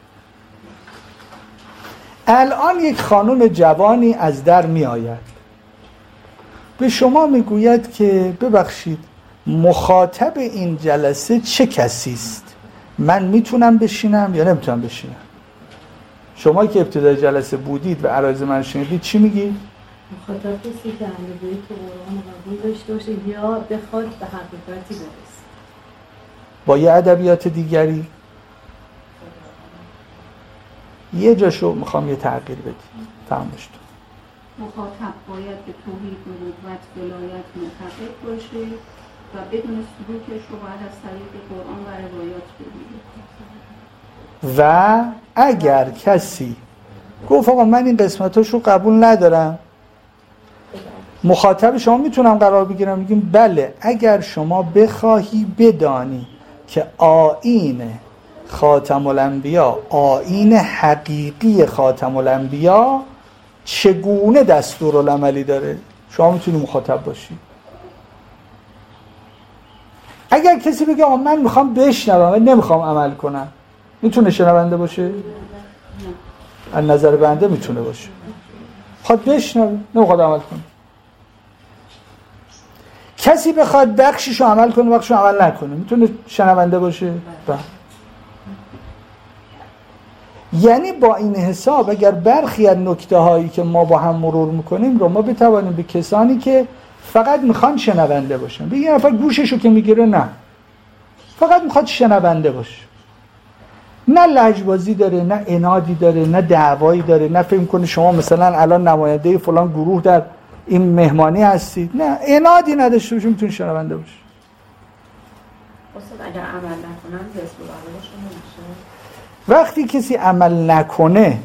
الان یک خانم جوانی از در می آید، به شما می گوید که ببخشید مخاطب این جلسه چه کسی است؟ من میتونم بشینم یا نمیتونم بشینم؟ شما که ابتدای جلسه بودید و عرایض من شنیدید چی میگید؟ مخاطب کسی که اندازه‌ای تو قرآن قبول داشته باشه یا بخواد به حقیقتی برسه. با یه ادبیات دیگری یه جاشو میخوام یه تغییر بدید. تمامش تو مخاطب باید به توحید، نبوت، ولایت معتقد باشه و بدون سلوکش رو باید از طریق قرآن و روایات ببینه. و اگر کسی گفت آقا من این قسمتاش رو قبول ندارم، مخاطب شما میتونم قرار بگیرم؟ میگیم بله، اگر شما بخواهی بدانی که آیین خاتم الانبیا، آیین حقیقی خاتم الانبیا چگونه دستورالعملی داره، شما میتونی مخاطب باشی. اگر کسی بگه آقا من میخوام بشنوم و نمیخوام عمل کنم، میتونه شنونده باشه؟ از نظر بنده میتونه باشه. خواهد بشنوه، نمیخواد عمل کنه. کسی بخواد بخشیشو عمل کنه بخشیشو عمل نکنه، میتونه شنونده باشه؟ بله. یعنی با این حساب اگر برخی از نکته هایی که ما با هم مرور میکنیم رو ما بتوانیم به کسانی که فقط میخوان شنونده باشن، به یه نفر گوششو که میگیره نه، فقط میخواد شنونده باشه، نه لجبازی داره، نه عنادی داره، نه دعوایی داره، نه فکر کنه شما مثلا الان نماینده فلان گروه در این مهمانی هستید، نه عنادی نداشته باشه، میتونه شنونده باشه. استاد اگر عمل نکنن دست رو برداشت نمیشه؟ وقتی کسی عمل نکنه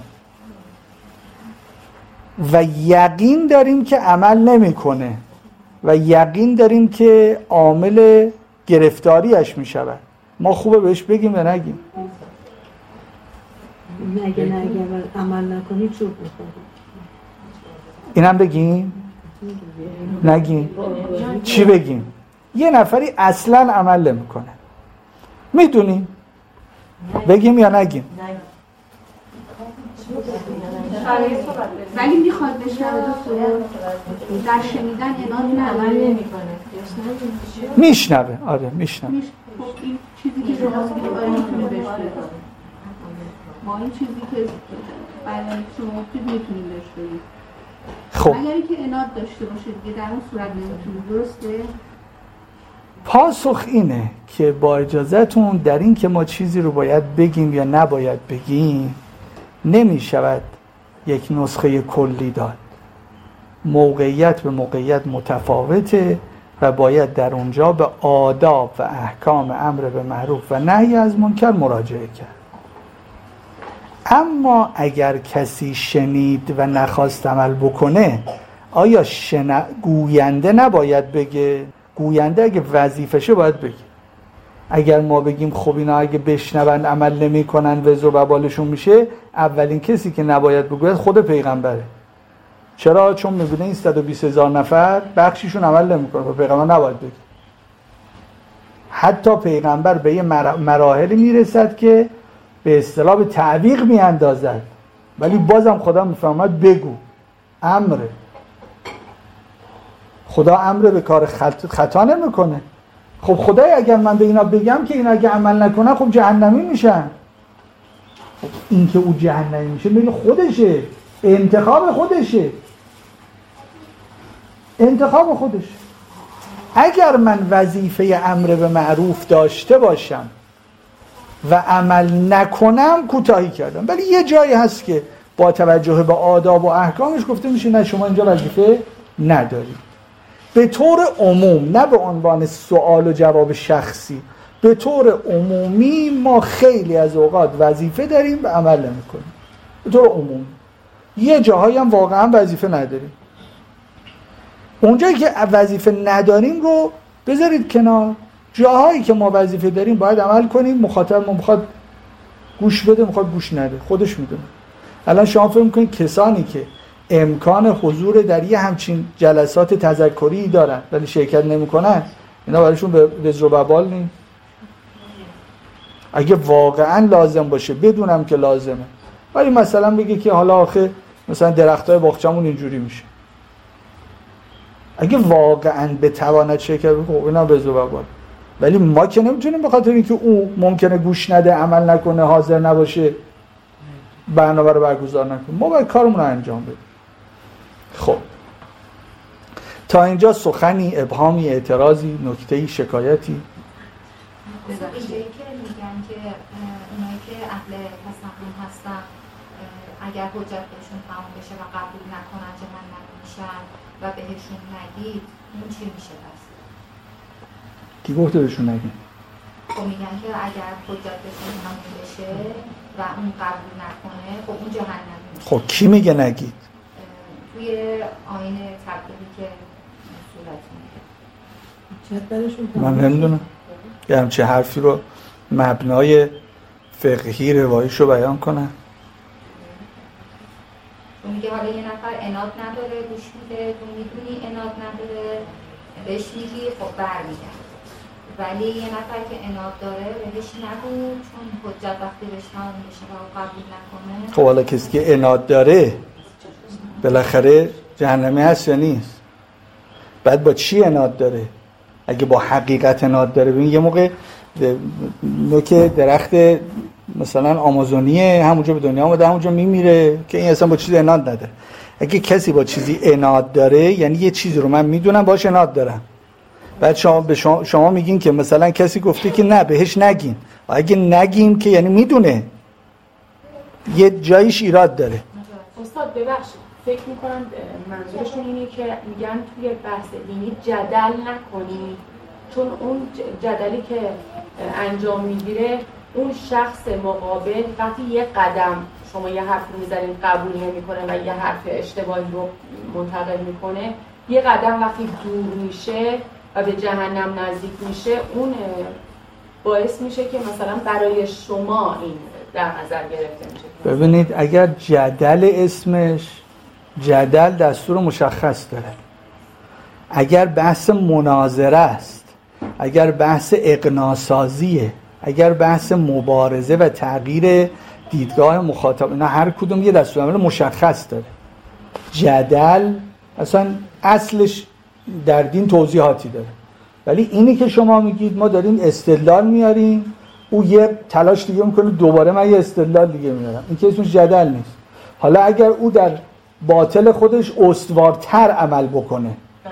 و یقین داریم که عمل نمیکنه و یقین داریم که عامل گرفتاریش میشود، ما خوبه بهش بگیم یا نگیم؟ نگه نگه عمل نکنی چوب میخوری. اینم بگیم؟ نگیم؟ چی بگیم؟ یه نفری اصلا عمل نمیکنه، میدونیم؟ بگیم یا نگیم؟ ولی میخواد بشنوه در شنیدن عناد عمل نمیکنه. میشنوه، آره میشنوه. خب این چیزی که شما میگید آیا میتونه بهش بده؟ با این چیزی که برای شما میتونیم بهش بدید. خب اگری که عناد داشته باشه دیگه در اون صورت نمیتونیم، درسته؟ پاسخ اینه که با اجازهتون در این که ما چیزی رو باید بگیم یا نباید بگیم نمی شود یک نسخه کلی داد. موقعیت به موقعیت متفاوته و باید در اونجا به آداب و احکام امر به معروف و نهی از منکر مراجعه کرد. اما اگر کسی شنید و نخواست عمل بکنه، آیا شن... گوینده نباید بگه؟ گوینده اگه وظیفشه باید بگه. اگر ما بگیم خب اینا اگه بشنون عمل نمی کنن وزر و وبالشون میشه، اولین کسی که نباید بگوید خود پیغمبره. چرا؟ چون میبینه این صد و بیست هزار نفر بخشیشون عمل نمی کنن و پیغمبر نباید بگه. حتی پیغمبر به یه مراحلی میرسد که به اصطلاح به تعویق میاندازد، ولی بازم خدا میفرماید بگو. امره. خدا امر به کار خطا نمیکنه. خب خدای اگر من به اینا بگم که اینا اگه عمل نکنن خب جهنمی میشن، خب این که او جهنمی میشه میل خودشه، انتخاب خودشه، انتخاب خودشه. اگر من وظیفه امر به معروف داشته باشم و عمل نکنم کوتاهی کردم، ولی یه جایی هست که با توجه به آداب و احکامش گفته میشه نه شما اینجا وظیفه ندارید. به طور عموم، نه به عنوان سوال و جواب شخصی، به طور عمومی ما خیلی از اوقات وظیفه داریم و عمل نمی‌کنیم. به طور عمومی یه جاهایی هم واقعا وظیفه نداریم. اونجایی که وظیفه نداریم رو بذارید کنار. جاهایی که ما وظیفه داریم باید عمل کنیم. مخاطب ما میخواد گوش بده، میخواد گوش نده، خودش میدونه. الان شما فکر می‌کنید کسانی که امکان حضور در یه همچین جلسات تذکری دارن ولی شرکت نمی‌کنن، اینا برایشون به وزر و وبال نیست؟ اگه واقعا لازم باشه، بدونم که لازمه، ولی مثلا بگه که حالا آخه مثلا درختای باغچمون اینجوری میشه، اگه واقعا بتواند شرکت بکنه اینا به زبان، ولی ما که نمیتونیم به خاطر اینکه او ممکنه گوش نده، عمل نکنه، حاضر نباشه، برنامه رو برگزار نکنه. ما باید کارمون رو انجام بدیم. خب تا اینجا سخنی، ابهامی، اعتراضی، نکته‌ای، شکایتی؟ اینجایی که میگن که اونایی که اهل تسلیم هستن اگر حجت بهشون تمام بشه و قبول نکنن جهنم میشن و بهشون نگید، این چی میشه پس؟ کی گفته بهشون نگید؟ خب میگن که اگر حجت بهشون تمام بشه و اون قبول نکنه، خب اون جهنم میشه. خب کی میگه نگید؟ توی آیین تبلیغی که صورت میگه من نمیدونم یه همچه حرفی رو مبنای فقهی رواییشو بیان کنن. تو میگه حالا یه نفر عناد نداره گوش میده، تو میدونی عناد نداره بهش میگی خب برمیگرد، ولی یه نفر که عناد داره بهش نگو چون حجت وقتی بهش تمام بشه و قبول نکنه. خب حالا کسی که عناد داره بالاخره جهنمی هست یا نیست؟ بعد با چی عناد داره؟ اگه با حقیقت عناد داره، ببین یه موقع نوک درخت مثلا آمازونیه همونجا به دنیا آمده همونجا میمیره که این اصلا با چیزی عناد نداره. اگه کسی با چیزی عناد داره یعنی یه چیزی رو من میدونم باش عناد دارم، بعد شما به شما, شما میگین که مثلا کسی گفته که نه بهش نگین، و اگه نگیم که یعنی میدونه یه جایش ایراد داره. استاد ببخشید فکر میکنم منظورشون اینه که میگن توی بحث دینی جدل نکنی، چون اون جدلی که انجام میگیره اون شخص مقابل وقتی یه قدم شما یه حرف رو میزنید قبول نمیکنه و یه حرف اشتباهی رو منتقل میکنه، یه قدم وقتی دور میشه و به جهنم نزدیک میشه، اون باعث میشه که مثلا برای شما این در نظر گرفته میشه. ببینید اگر جدل اسمش جدل دستور مشخص داره، اگر بحث مناظره است، اگر بحث اقناع‌سازیه، اگر بحث مبارزه و تغییر دیدگاه مخاطب، اینا هر کدوم یه دستورالعمل مشخص داره. جدل اصلا اصلش در دین توضیحاتی داره، ولی اینی که شما میگید ما داریم استدلال میاریم، او یه تلاش دیگه میکنه دوباره من یه استدلال دیگه میارم، این که اسمش جدل نیست. حالا اگر او در باطل خودش استوارتر عمل بکنه،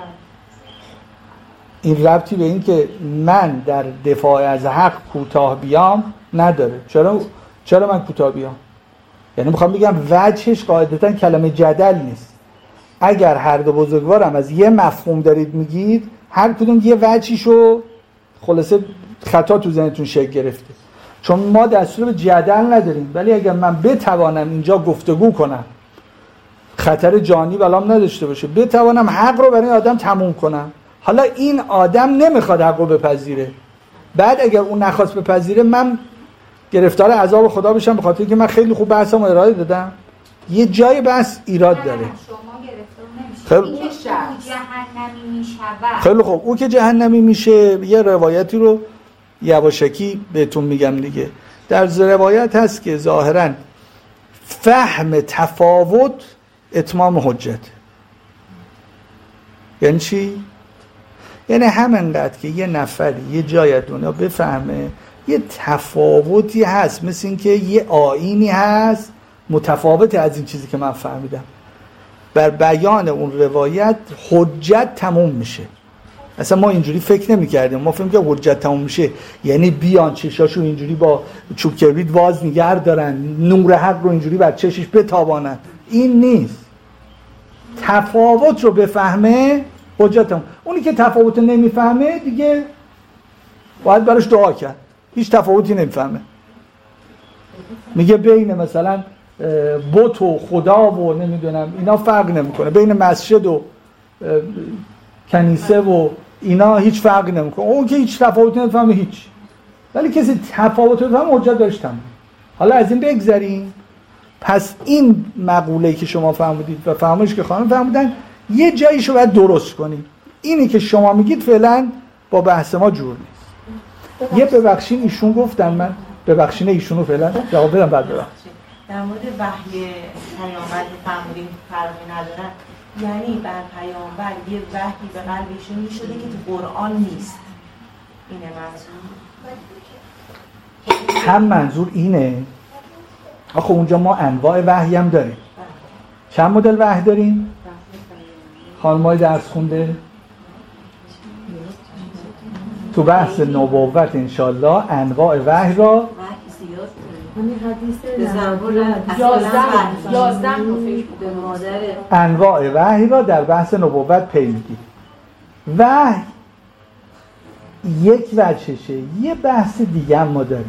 این ربطی به این که من در دفاع از حق کوتاه بیام نداره. چرا چرا من کوتاه بیام؟ یعنی میخوام بگم وجهش قاعدتا کلمه جدل نیست. اگر هر دو بزرگوارم از یه مفهوم دارید میگید، هر کدوم یه وجهیشو خلاصه خطا تو ذهنتون شکل گرفته، چون ما دستور به جدل نداریم. ولی اگر من بتوانم اینجا گفتگو کنم، خطر جانی بلام نداشته باشه، بتوانم حق رو برای آدم تموم کنم، حالا این آدم نمیخواد حق رو بپذیره، بعد اگر اون نخواست بپذیره من گرفتار عذاب خدا بشم به خاطر اینکه من خیلی خوب بحثم رو ارائه دادم، یه جای بحث ایراد داره. شما گرفتار نمیشه. خیلی جهنمی میشه. خیلی خوب، او که جهنمی میشه یه روایتی رو یواشکی بهتون میگم دیگه. در روایت هست که ظاهراً فهم تفاوت اتمام حجت. یعنی چی؟ یعنی همینقدر که یه نفری یه جای دنیا بفهمه یه تفاوتی هست، مثل این که یه آیینی هست متفاوت از این چیزی که من فهمیدم، بر بیان اون روایت حجت تموم میشه. اصلا ما اینجوری فکر نمی کردیم، ما فکر که حجت تموم میشه یعنی بیان چشاشو اینجوری با چوب کبریت واز نگه دارن، نور حق رو اینجوری بر چشش بتابانن. این نیست. تفاوت رو بفهمه حجت تموم. اونی که تفاوت رو نمیفهمه دیگه باید براش دعا کرد، هیچ تفاوتی نمیفهمه. میگه بین مثلا بت و خدا و نمیدونم اینا فرق نمیکنه، بین مسجد و کنیسه و اینا هیچ فرقی نمیکنه. اون که هیچ تفاوتی نمیفهمه هیچ، ولی کسی تفاوت رو بفهمه حجت داشت تموم. حالا از این بگذریم. پس این مقوله‌ای که شما فهمیدید و فهمش که خانم فهمیدن یه جاییشو باید درست کنید. اینی که شما میگید فعلا با بحث ما جور نیست. یه ببخشین ایشون گفتن، من ببخشین ایشونو فعلا جواب بدم بعد ببخشید. در مورد وحی پیامبر که فهمیدیم فرقی ندارن، یعنی بر پیامبر یه وحی به قلب ایشون میشده که تو قرآن نیست. اینه منظور. هم منظور اینه. آخه اونجا ما انواع وحی هم داریم. چند مدل وحی داریم؟ خانمای درس خونده؟ تو بحث نبوت انشالله انواع وحی را انواع وحی را در بحث نبوت پی میگیریم. وحی یک وجهشه. یه بحث دیگه هم ما داریم.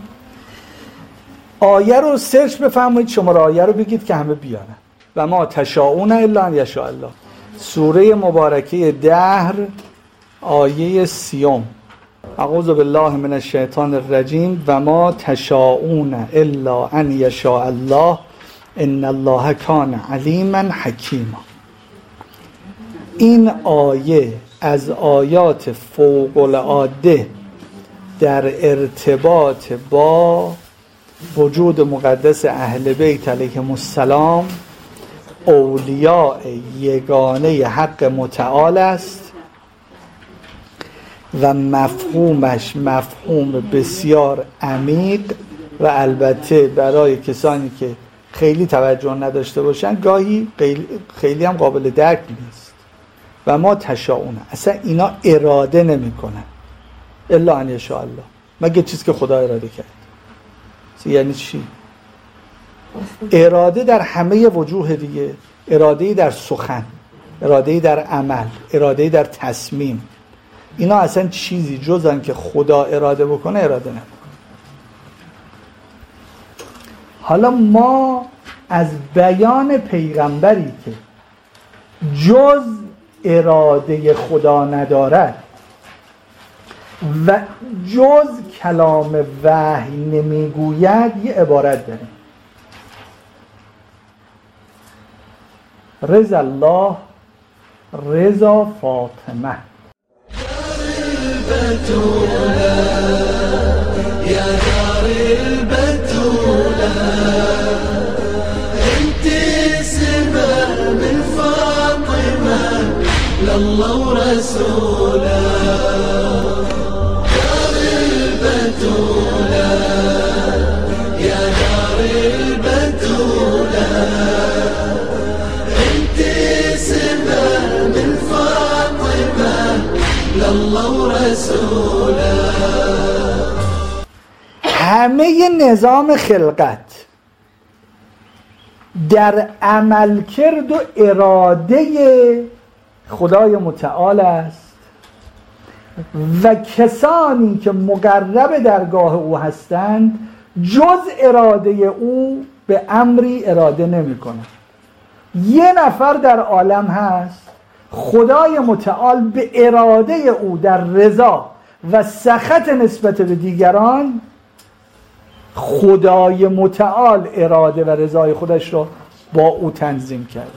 آیه رو سرچ بفرمایید، شماره آیه رو بگید که همه بیارن. و ما تشاؤون الا ان یشاء الله. سوره مبارکه دهر آیه سیوم. اعوذ بالله من الشیطان الرجیم. و ما تشاؤون الا ان یشاء الله ان الله کان علیما حکیما. این آیه از آیات فوق العاده در ارتباط با وجود مقدس اهل بیت علیهم السلام، اولیاء یگانه حق متعال است و مفهومش مفهوم بسیار عمیق و البته برای کسانی که خیلی توجه نداشته باشن گاهی خیلی هم قابل درک نیست. و ما تشاؤون، اصلا اینا اراده نمی کنن الا ان یشاء الله، مگه چیزی که خدا اراده کرد. یعنی چی؟ اراده در همه وجوه دیگه، اراده در سخن، اراده در عمل، اراده در تصمیم، اینا اصلا چیزی جزن که خدا اراده بکنه اراده نمیکنه. حالا ما از بیان پیغمبری که جز اراده خدا ندارد و جز کلام وحی نمیگوید یه عبارت داریم. رضا الله رضا فاطمه. يا دار البتولة انت سمة من فاطمة لله ورسوله. دار البتولة يا دار البتولة انت سمة من فاطمة لله ورسوله. همه نظام خلقت در عملکرد و اراده خدای متعال است و کسانی که مقرب درگاه او هستند جز اراده او به امری اراده نمی کنند. یه نفر در عالم هست خدای متعال به اراده او در رضا و سخط نسبت به دیگران، خدای متعال اراده و رضای خودش را با او تنظیم کرد.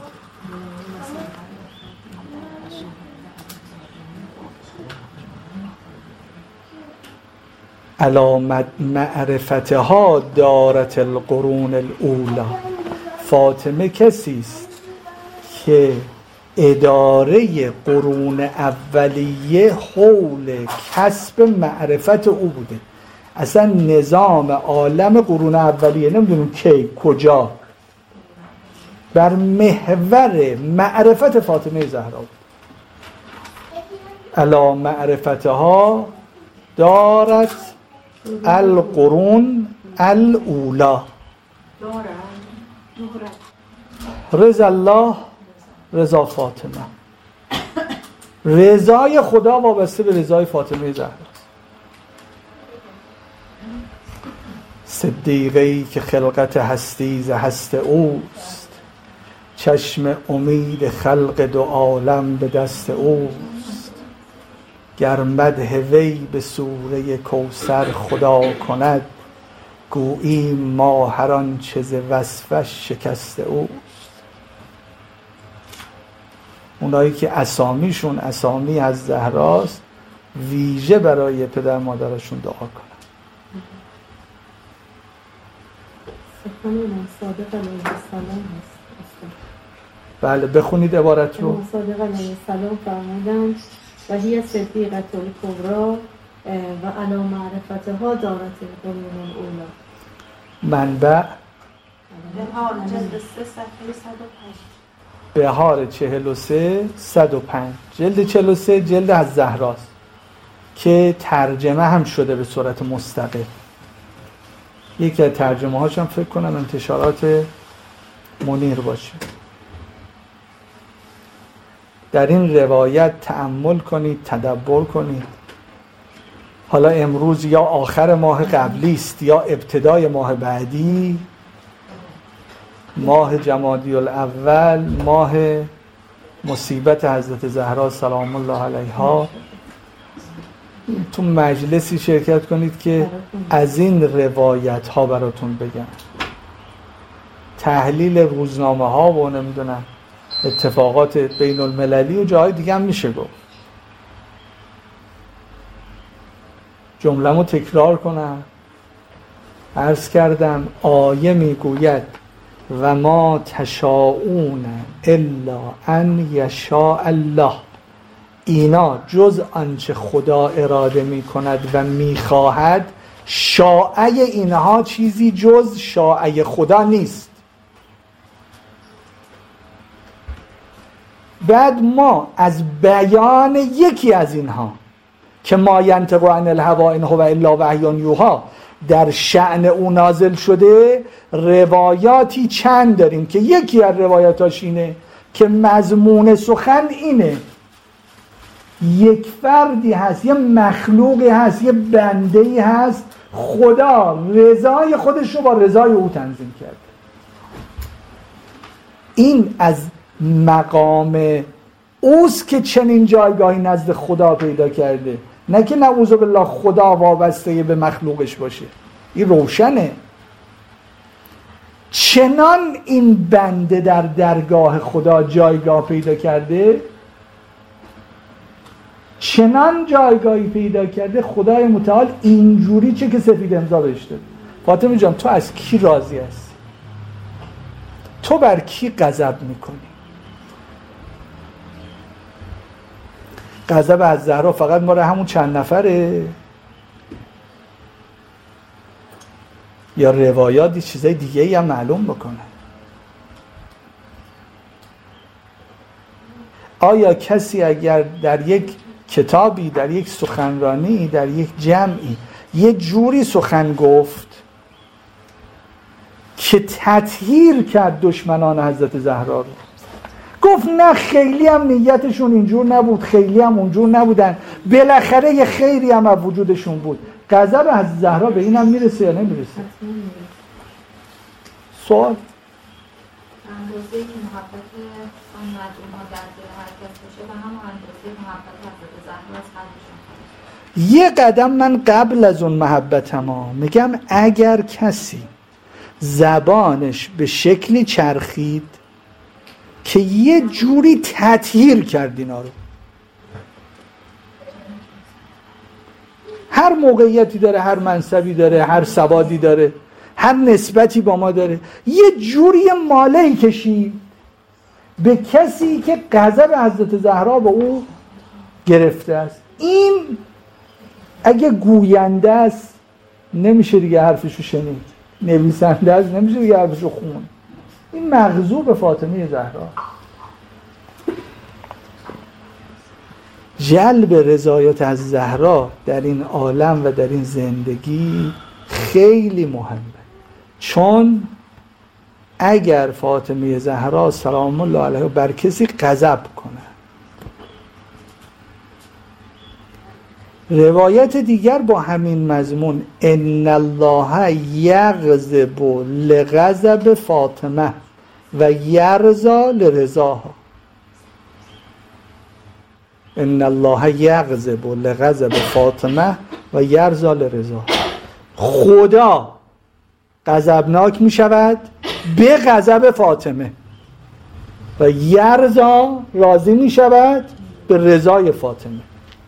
علامت معرفتها دارت القرون الاولا. فاطمه کسی است که اداره قرون اولیه حول کسب معرفت او بوده. اصلا نظام عالم قرون اولیه نمیدونیم کی کجا بر محور معرفت فاطمه زهرا بود. علا معرفتها دارت القرون الاولا. رضا الله رضا فاطمه. رضای خدا وابسته به رضای فاطمه زهرا. صدیقه‌ای که خلقت هستی ز هست اوست، چشم امید خلق دو عالم به دست اوست. گر مدح وی به سوره کوثر خدا کند، گویی ما هر آنچه ز وصفش شکست اوست. اونایی که اسامیشون اسامی از زهراست ویژه برای پدر مادرشون دعا کنن. سخن امام صادق علیه السلام هست. بله بخونید عبارت رو. امام صادق علیه السلام فرمودند و هی صدیقة الکبری و علی معرفتها دارت القرون الاولی. منبع بهار جلد سه صفحه صد و پنج. بهار چهل و سه صد و پنج. جلد چهل و سه جلد از زهراست که ترجمه هم شده به صورت مستقل. یکی از ترجمه هاشم فکر کنم انتشارات منیر باشه. در این روایت تأمل کنید، تدبر کنید. حالا امروز یا آخر ماه قبلی است یا ابتدای ماه بعدی، ماه جمادی الاول، ماه مصیبت حضرت زهرا سلام الله علیها. تو مجلسی شرکت کنید که از این روایت ها براتون بگم، تحلیل روزنامه ها و نمیدونم اتفاقات بین المللی و جاهای دیگه هم میشه گفت. جمله‌مو تکرار کنم. عرض کردم آیه میگوید و ما تشاءون الا ان یشاء الله، اینا جز آنچه خدا اراده میکند و میخواهد، شاء اینها چیزی جز شاء خدا نیست. بعد ما از بیان یکی از اینها که ما ینطق عن الهوی ان هو الا وحی یوحی در شأن او نازل شده، روایاتی چند داریم که یکی از روایاتاش اینه که مضمون سخن اینه یک فردی هست، یه مخلوقی هست، یه بنده‌ای هست، خدا رضای خودش رو با رضای او تنظیم کرده. این از مقام اوست که چنین جایگاهی نزد خدا پیدا کرده، نه که نعوذ بالله خدا وابسته به مخلوقش باشه. این روشنه. چنان این بنده در درگاه خدا جایگاه پیدا کرده، چنان جایگاهی پیدا کرده، خدای متعال اینجوری چه که سفید امضا بهش داده. فاطمه جان تو از کی راضی هستی؟ تو بر کی غضب میکنی؟ غضب از زهرا فقط ما را همون چند نفره یا روایات چیزای دیگه ای هم معلوم بکنه؟ آیا کسی اگر در یک کتابی، در یک سخنرانی، در یک جمعی یه جوری سخن گفت که تطهیر کرد دشمنان حضرت زهرا رو، گفت نه خیلی هم نیتشون اینجور نبود، خیلی هم اونجور نبودن، بالاخره یه خیری هم از وجودشون بود، غضب از زهرا به اینم میرسه یا نمیرسه؟ سوال اندازه‌ای که محبت آن مجموعه در دل هر کس باشه و همون اندازه محبت حضرت زهرا از قلبشون. یه قدم من قبل از اون محبتم میگم اگر کسی زبانش به شکلی چرخید که یه جوری تطهیر کرد اینا رو، هر موقعیتی داره، هر منصبی داره، هر سوادی داره، هر نسبتی با ما داره، یه جوری مالهی کشید به کسی که غضب حضرت زهرا به او گرفته است، این اگه گوینده است نمیشه دیگه حرفشو شنید، نویسنده است نمیشه دیگه حرفشو خوند. این مغضوب فاطمه زهرا. جلب رضایت از زهرا در این عالم و در این زندگی خیلی مهمه، چون اگر فاطمه زهرا سلام الله علیها بر کسی غضب کنه، روایت دیگر با همین مضمون ان الله یغضب لغضب فاطمه و یرضا لرضاها، ان الله یغضب لغضب فاطمه و یرضا لرضاها، خدا غضبناک می شود به غضب فاطمه و یرضا راضی می شود به رضای فاطمه.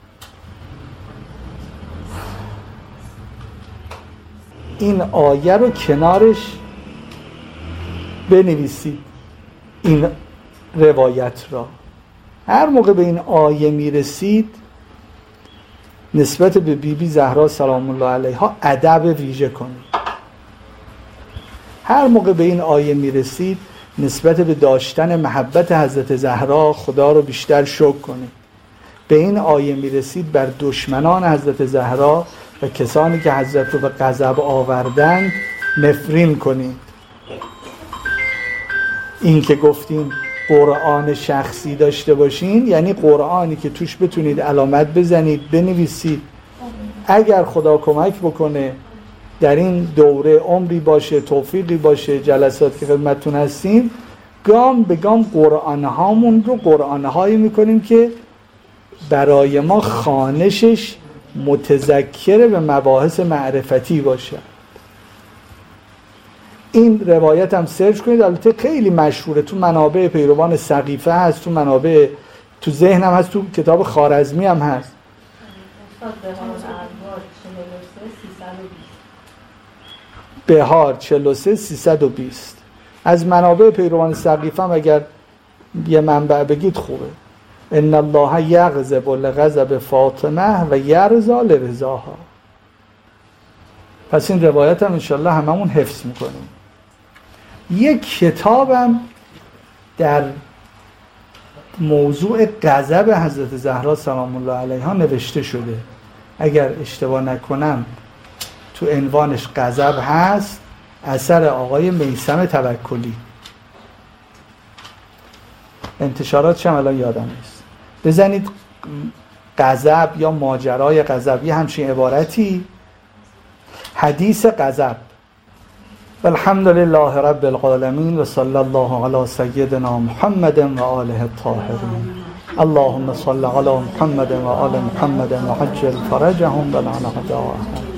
این آیه رو کنارش بنویسید. این روایت را. هر موقع به این آیه میرسید نسبت به بی بی زهرا سلام الله علیها ادب ویژه کنید. هر موقع به این آیه میرسید نسبت به داشتن محبت حضرت زهرا خدا رو بیشتر شکر کنید. به این آیه میرسید بر دشمنان حضرت زهرا و کسانی که حضرت رو به غضب آوردند نفرین کنید. این که گفتیم قرآن شخصی داشته باشین یعنی قرآنی که توش بتونید علامت بزنید، بنویسید. اگر خدا کمک بکنه در این دوره عمری باشه، توفیقی باشه، جلسات که خدمتتون هستیم، گام به گام قرآن هامون رو قرآن هایی میکنیم که برای ما خوانشش متذکر به مباحث معرفتی باشه. این روایت هم سرچ کنید، البته خیلی مشهوره، تو منابع پیروان سقیفه هست، تو منابع تو ذهنم هست، تو کتاب خوارزمی هم هست. بهار چهل و سه سیصد و بیست. از منابع پیروان سقیفه هم اگر یه منبع بگید خوبه. ان الله یغضب لغضب فاطمه و یرضی لرضاها. پس این روایت هم انشالله هممون حفظ میکنیم. یک کتابم در موضوع غضب حضرت زهرا سلام الله علیها نوشته شده، اگر اشتباه نکنم تو عنوانش غضب هست، اثر آقای میثم توکلی. انتشاراتش هم الان یادم نیست، بزنید غضب یا ماجرای غضب، یه همچین عبارتی، حدیث غضب. والحمد لله رب العالمین و صلی الله علی سیدنا محمد و آله الطاهرین. اللهم صل علی محمد و آل محمد و عجل فرجهم و لعن اعداءهم.